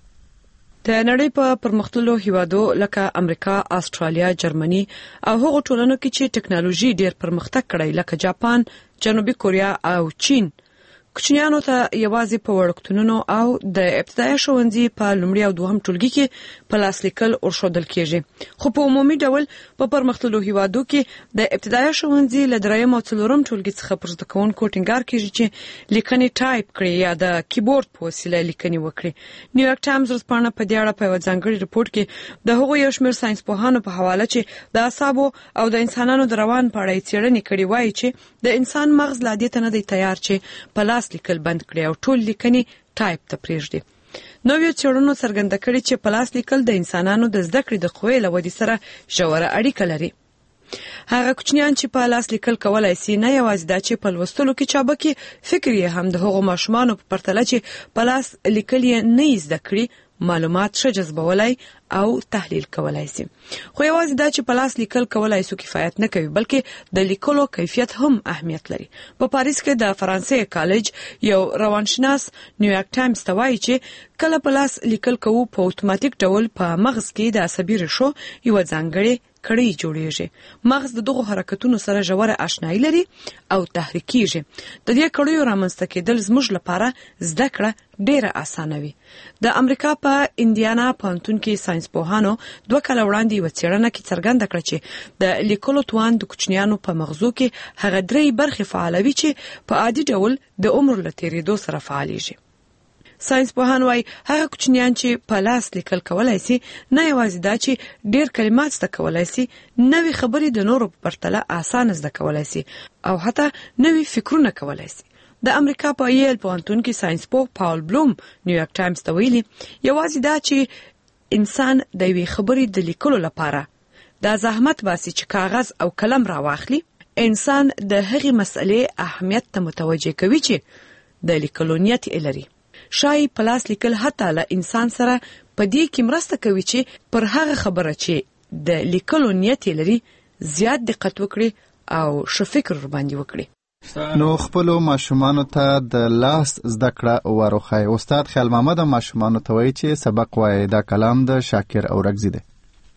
د نړۍ په پرمختللو هیوادو لکه امریکا، استرالیا، جرمني او هغو ټولنو کې چې ټکنالوژي ډیر پرمختګ کړی لکه جاپان، جنوبي کوریا او چین، کوچنیانو ته یوازې په وړکتونونو او د ابتدایي ښوونځي په لومړي او دوهم ټولګي کې په لاس لیکل ورښودل کېږي. خو په عمومي ډول په پرمختللو هیوادو کې د ابتدایي ښوونځي له دریم او څلورم ټولګي څخه پر زده کوونکو ټینګار کېږي چې لیکنې ټایپ کړي یا د کیبورډ په وسیله لیکنې وکړي. نیویارک ټایمز ورځپاڼه په دې اړه په یو ځانګړي رپورټ کې د هغو یو شمېر ساینسپوهانو په حواله چې د اعصابو او د انسانانو د روان په اړه څېړنې کړې وایي چې د انسان مغز لا دې ته نه دی تیار چې په لاس لیکل بند کړي او ټول لیکنې ټایپ ته پرېږدي. نویو څېړنو څرګنده کړې چې په لاس لیکل د انسانانو د زده کړې د قوې له ودې سره ژوره اړیکه لري. هغه کوچنیان چې په لاس لیکل کولای شي نه یوازې دا چې په لوستلو کې چابکي، فکر یې هم د هغو ماشومانو په پرتله چې په لاس لیکل یې نه زده کړي معلومات ښه جذبولای او تحلیل کولای شي. خو یوازې دا چې په لاس لیکل کولای سو کفایت نه کوي، بلکې د لیکلو کیفیت هم اهمیت لري. په پاریس کې د فرانسې کالج یو روانشناس نیویارک ټایمز ته وایي چې کله په لاس لیکل کوو په اتوماتیک ډول په مغز کې د عصبي ریښو یو ځانګړی کړي جوړیږي. مغز د دغو حرکتونو سره ژوره آشنایي لري او تحریکیږي. د دې کړیو رامنځته کېدل زموږ لپاره زده کړه ډیره اسانه وي. د امریکا په انډیانا پوهنتون کې ساینسپوهانو دوه کاله وړاندې یوه څېړنه کې څرګنده کړه چې د لیکلو توان د کوچنیانو په مغزو کې هغه درې برخې فعالوي چې په عادي ډول د عمر له تېرېدو سره فعالیږي. ساینسپوهان وايي هغه کوچنیان چې په لاس لیکل کولای شي نه یوازې دا چې ډیر کلمات زده کولای شي، نوې خبرې د نورو په پرتله اسانه زده کولای شي او حتی نوې فکرونه کولای شي. د امریکا په ییل پوهنتون کې ساینسپوه پاول بلوم نیویارک ټایمز ته ویلي یوازې دا چې انسان د یوې خبرې د لیکلو لپاره دا زحمت باسي چې کاغذ او قلم راواخلي، انسان د هغې مسئلې اهمیت ته متوجه کوي چې د لیکلو نیت یې لري. شای په لاس لیکل حتی له انسان سره په دې کې مرسته کوي چې پر هغه خبره چې د لیکلو نیت لري زیات دقت وکړي او ښه فکر ورباندې وکړي. نو خپلو ماشومانو ته د لاس زده کړه وروښایي. استاد خیال محمد ماشومانو ته وایي چې سبق وایي. دا کلام د شاکر اورکزي دی.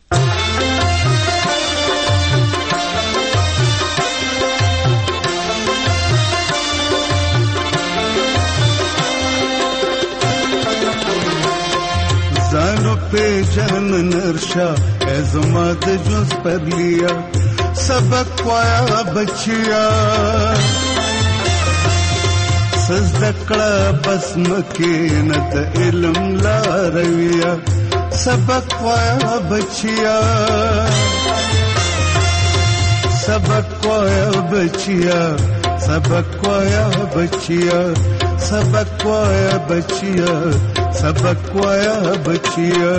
زانو पे जन नरशा एज़माद जुज़ पर लिया सबक वाया बचिया सजदकड़ा बस्म के नत इल्म ला रविया सबक वाया बचिया सबक वाया बचिया सबक वाया बचिया सबक वाया बचिया सबक वाया बचिया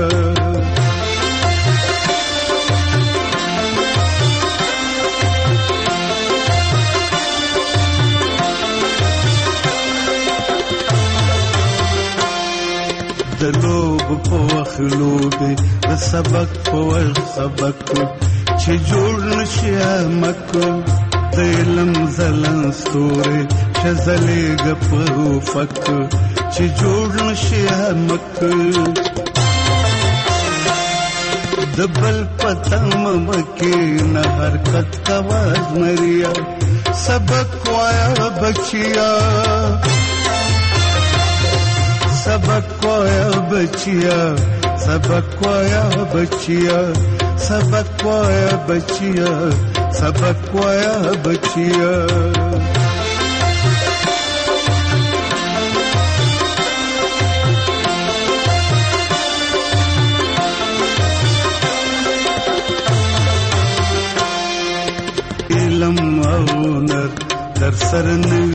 د لوب په وخت لوبې د سبق په وخت سبق چې جوړ نشي مک د علم زلن ستوري چې زلېږه په افق چې جوړ نشي مک د بل پتم مکې نه حرکت کوا مریا سبق وایا بچیا सबक वाया बचिया सबक वाया बचिया सबक वाया बचिया सबक वाया बचिया इल्म और नर दर सरन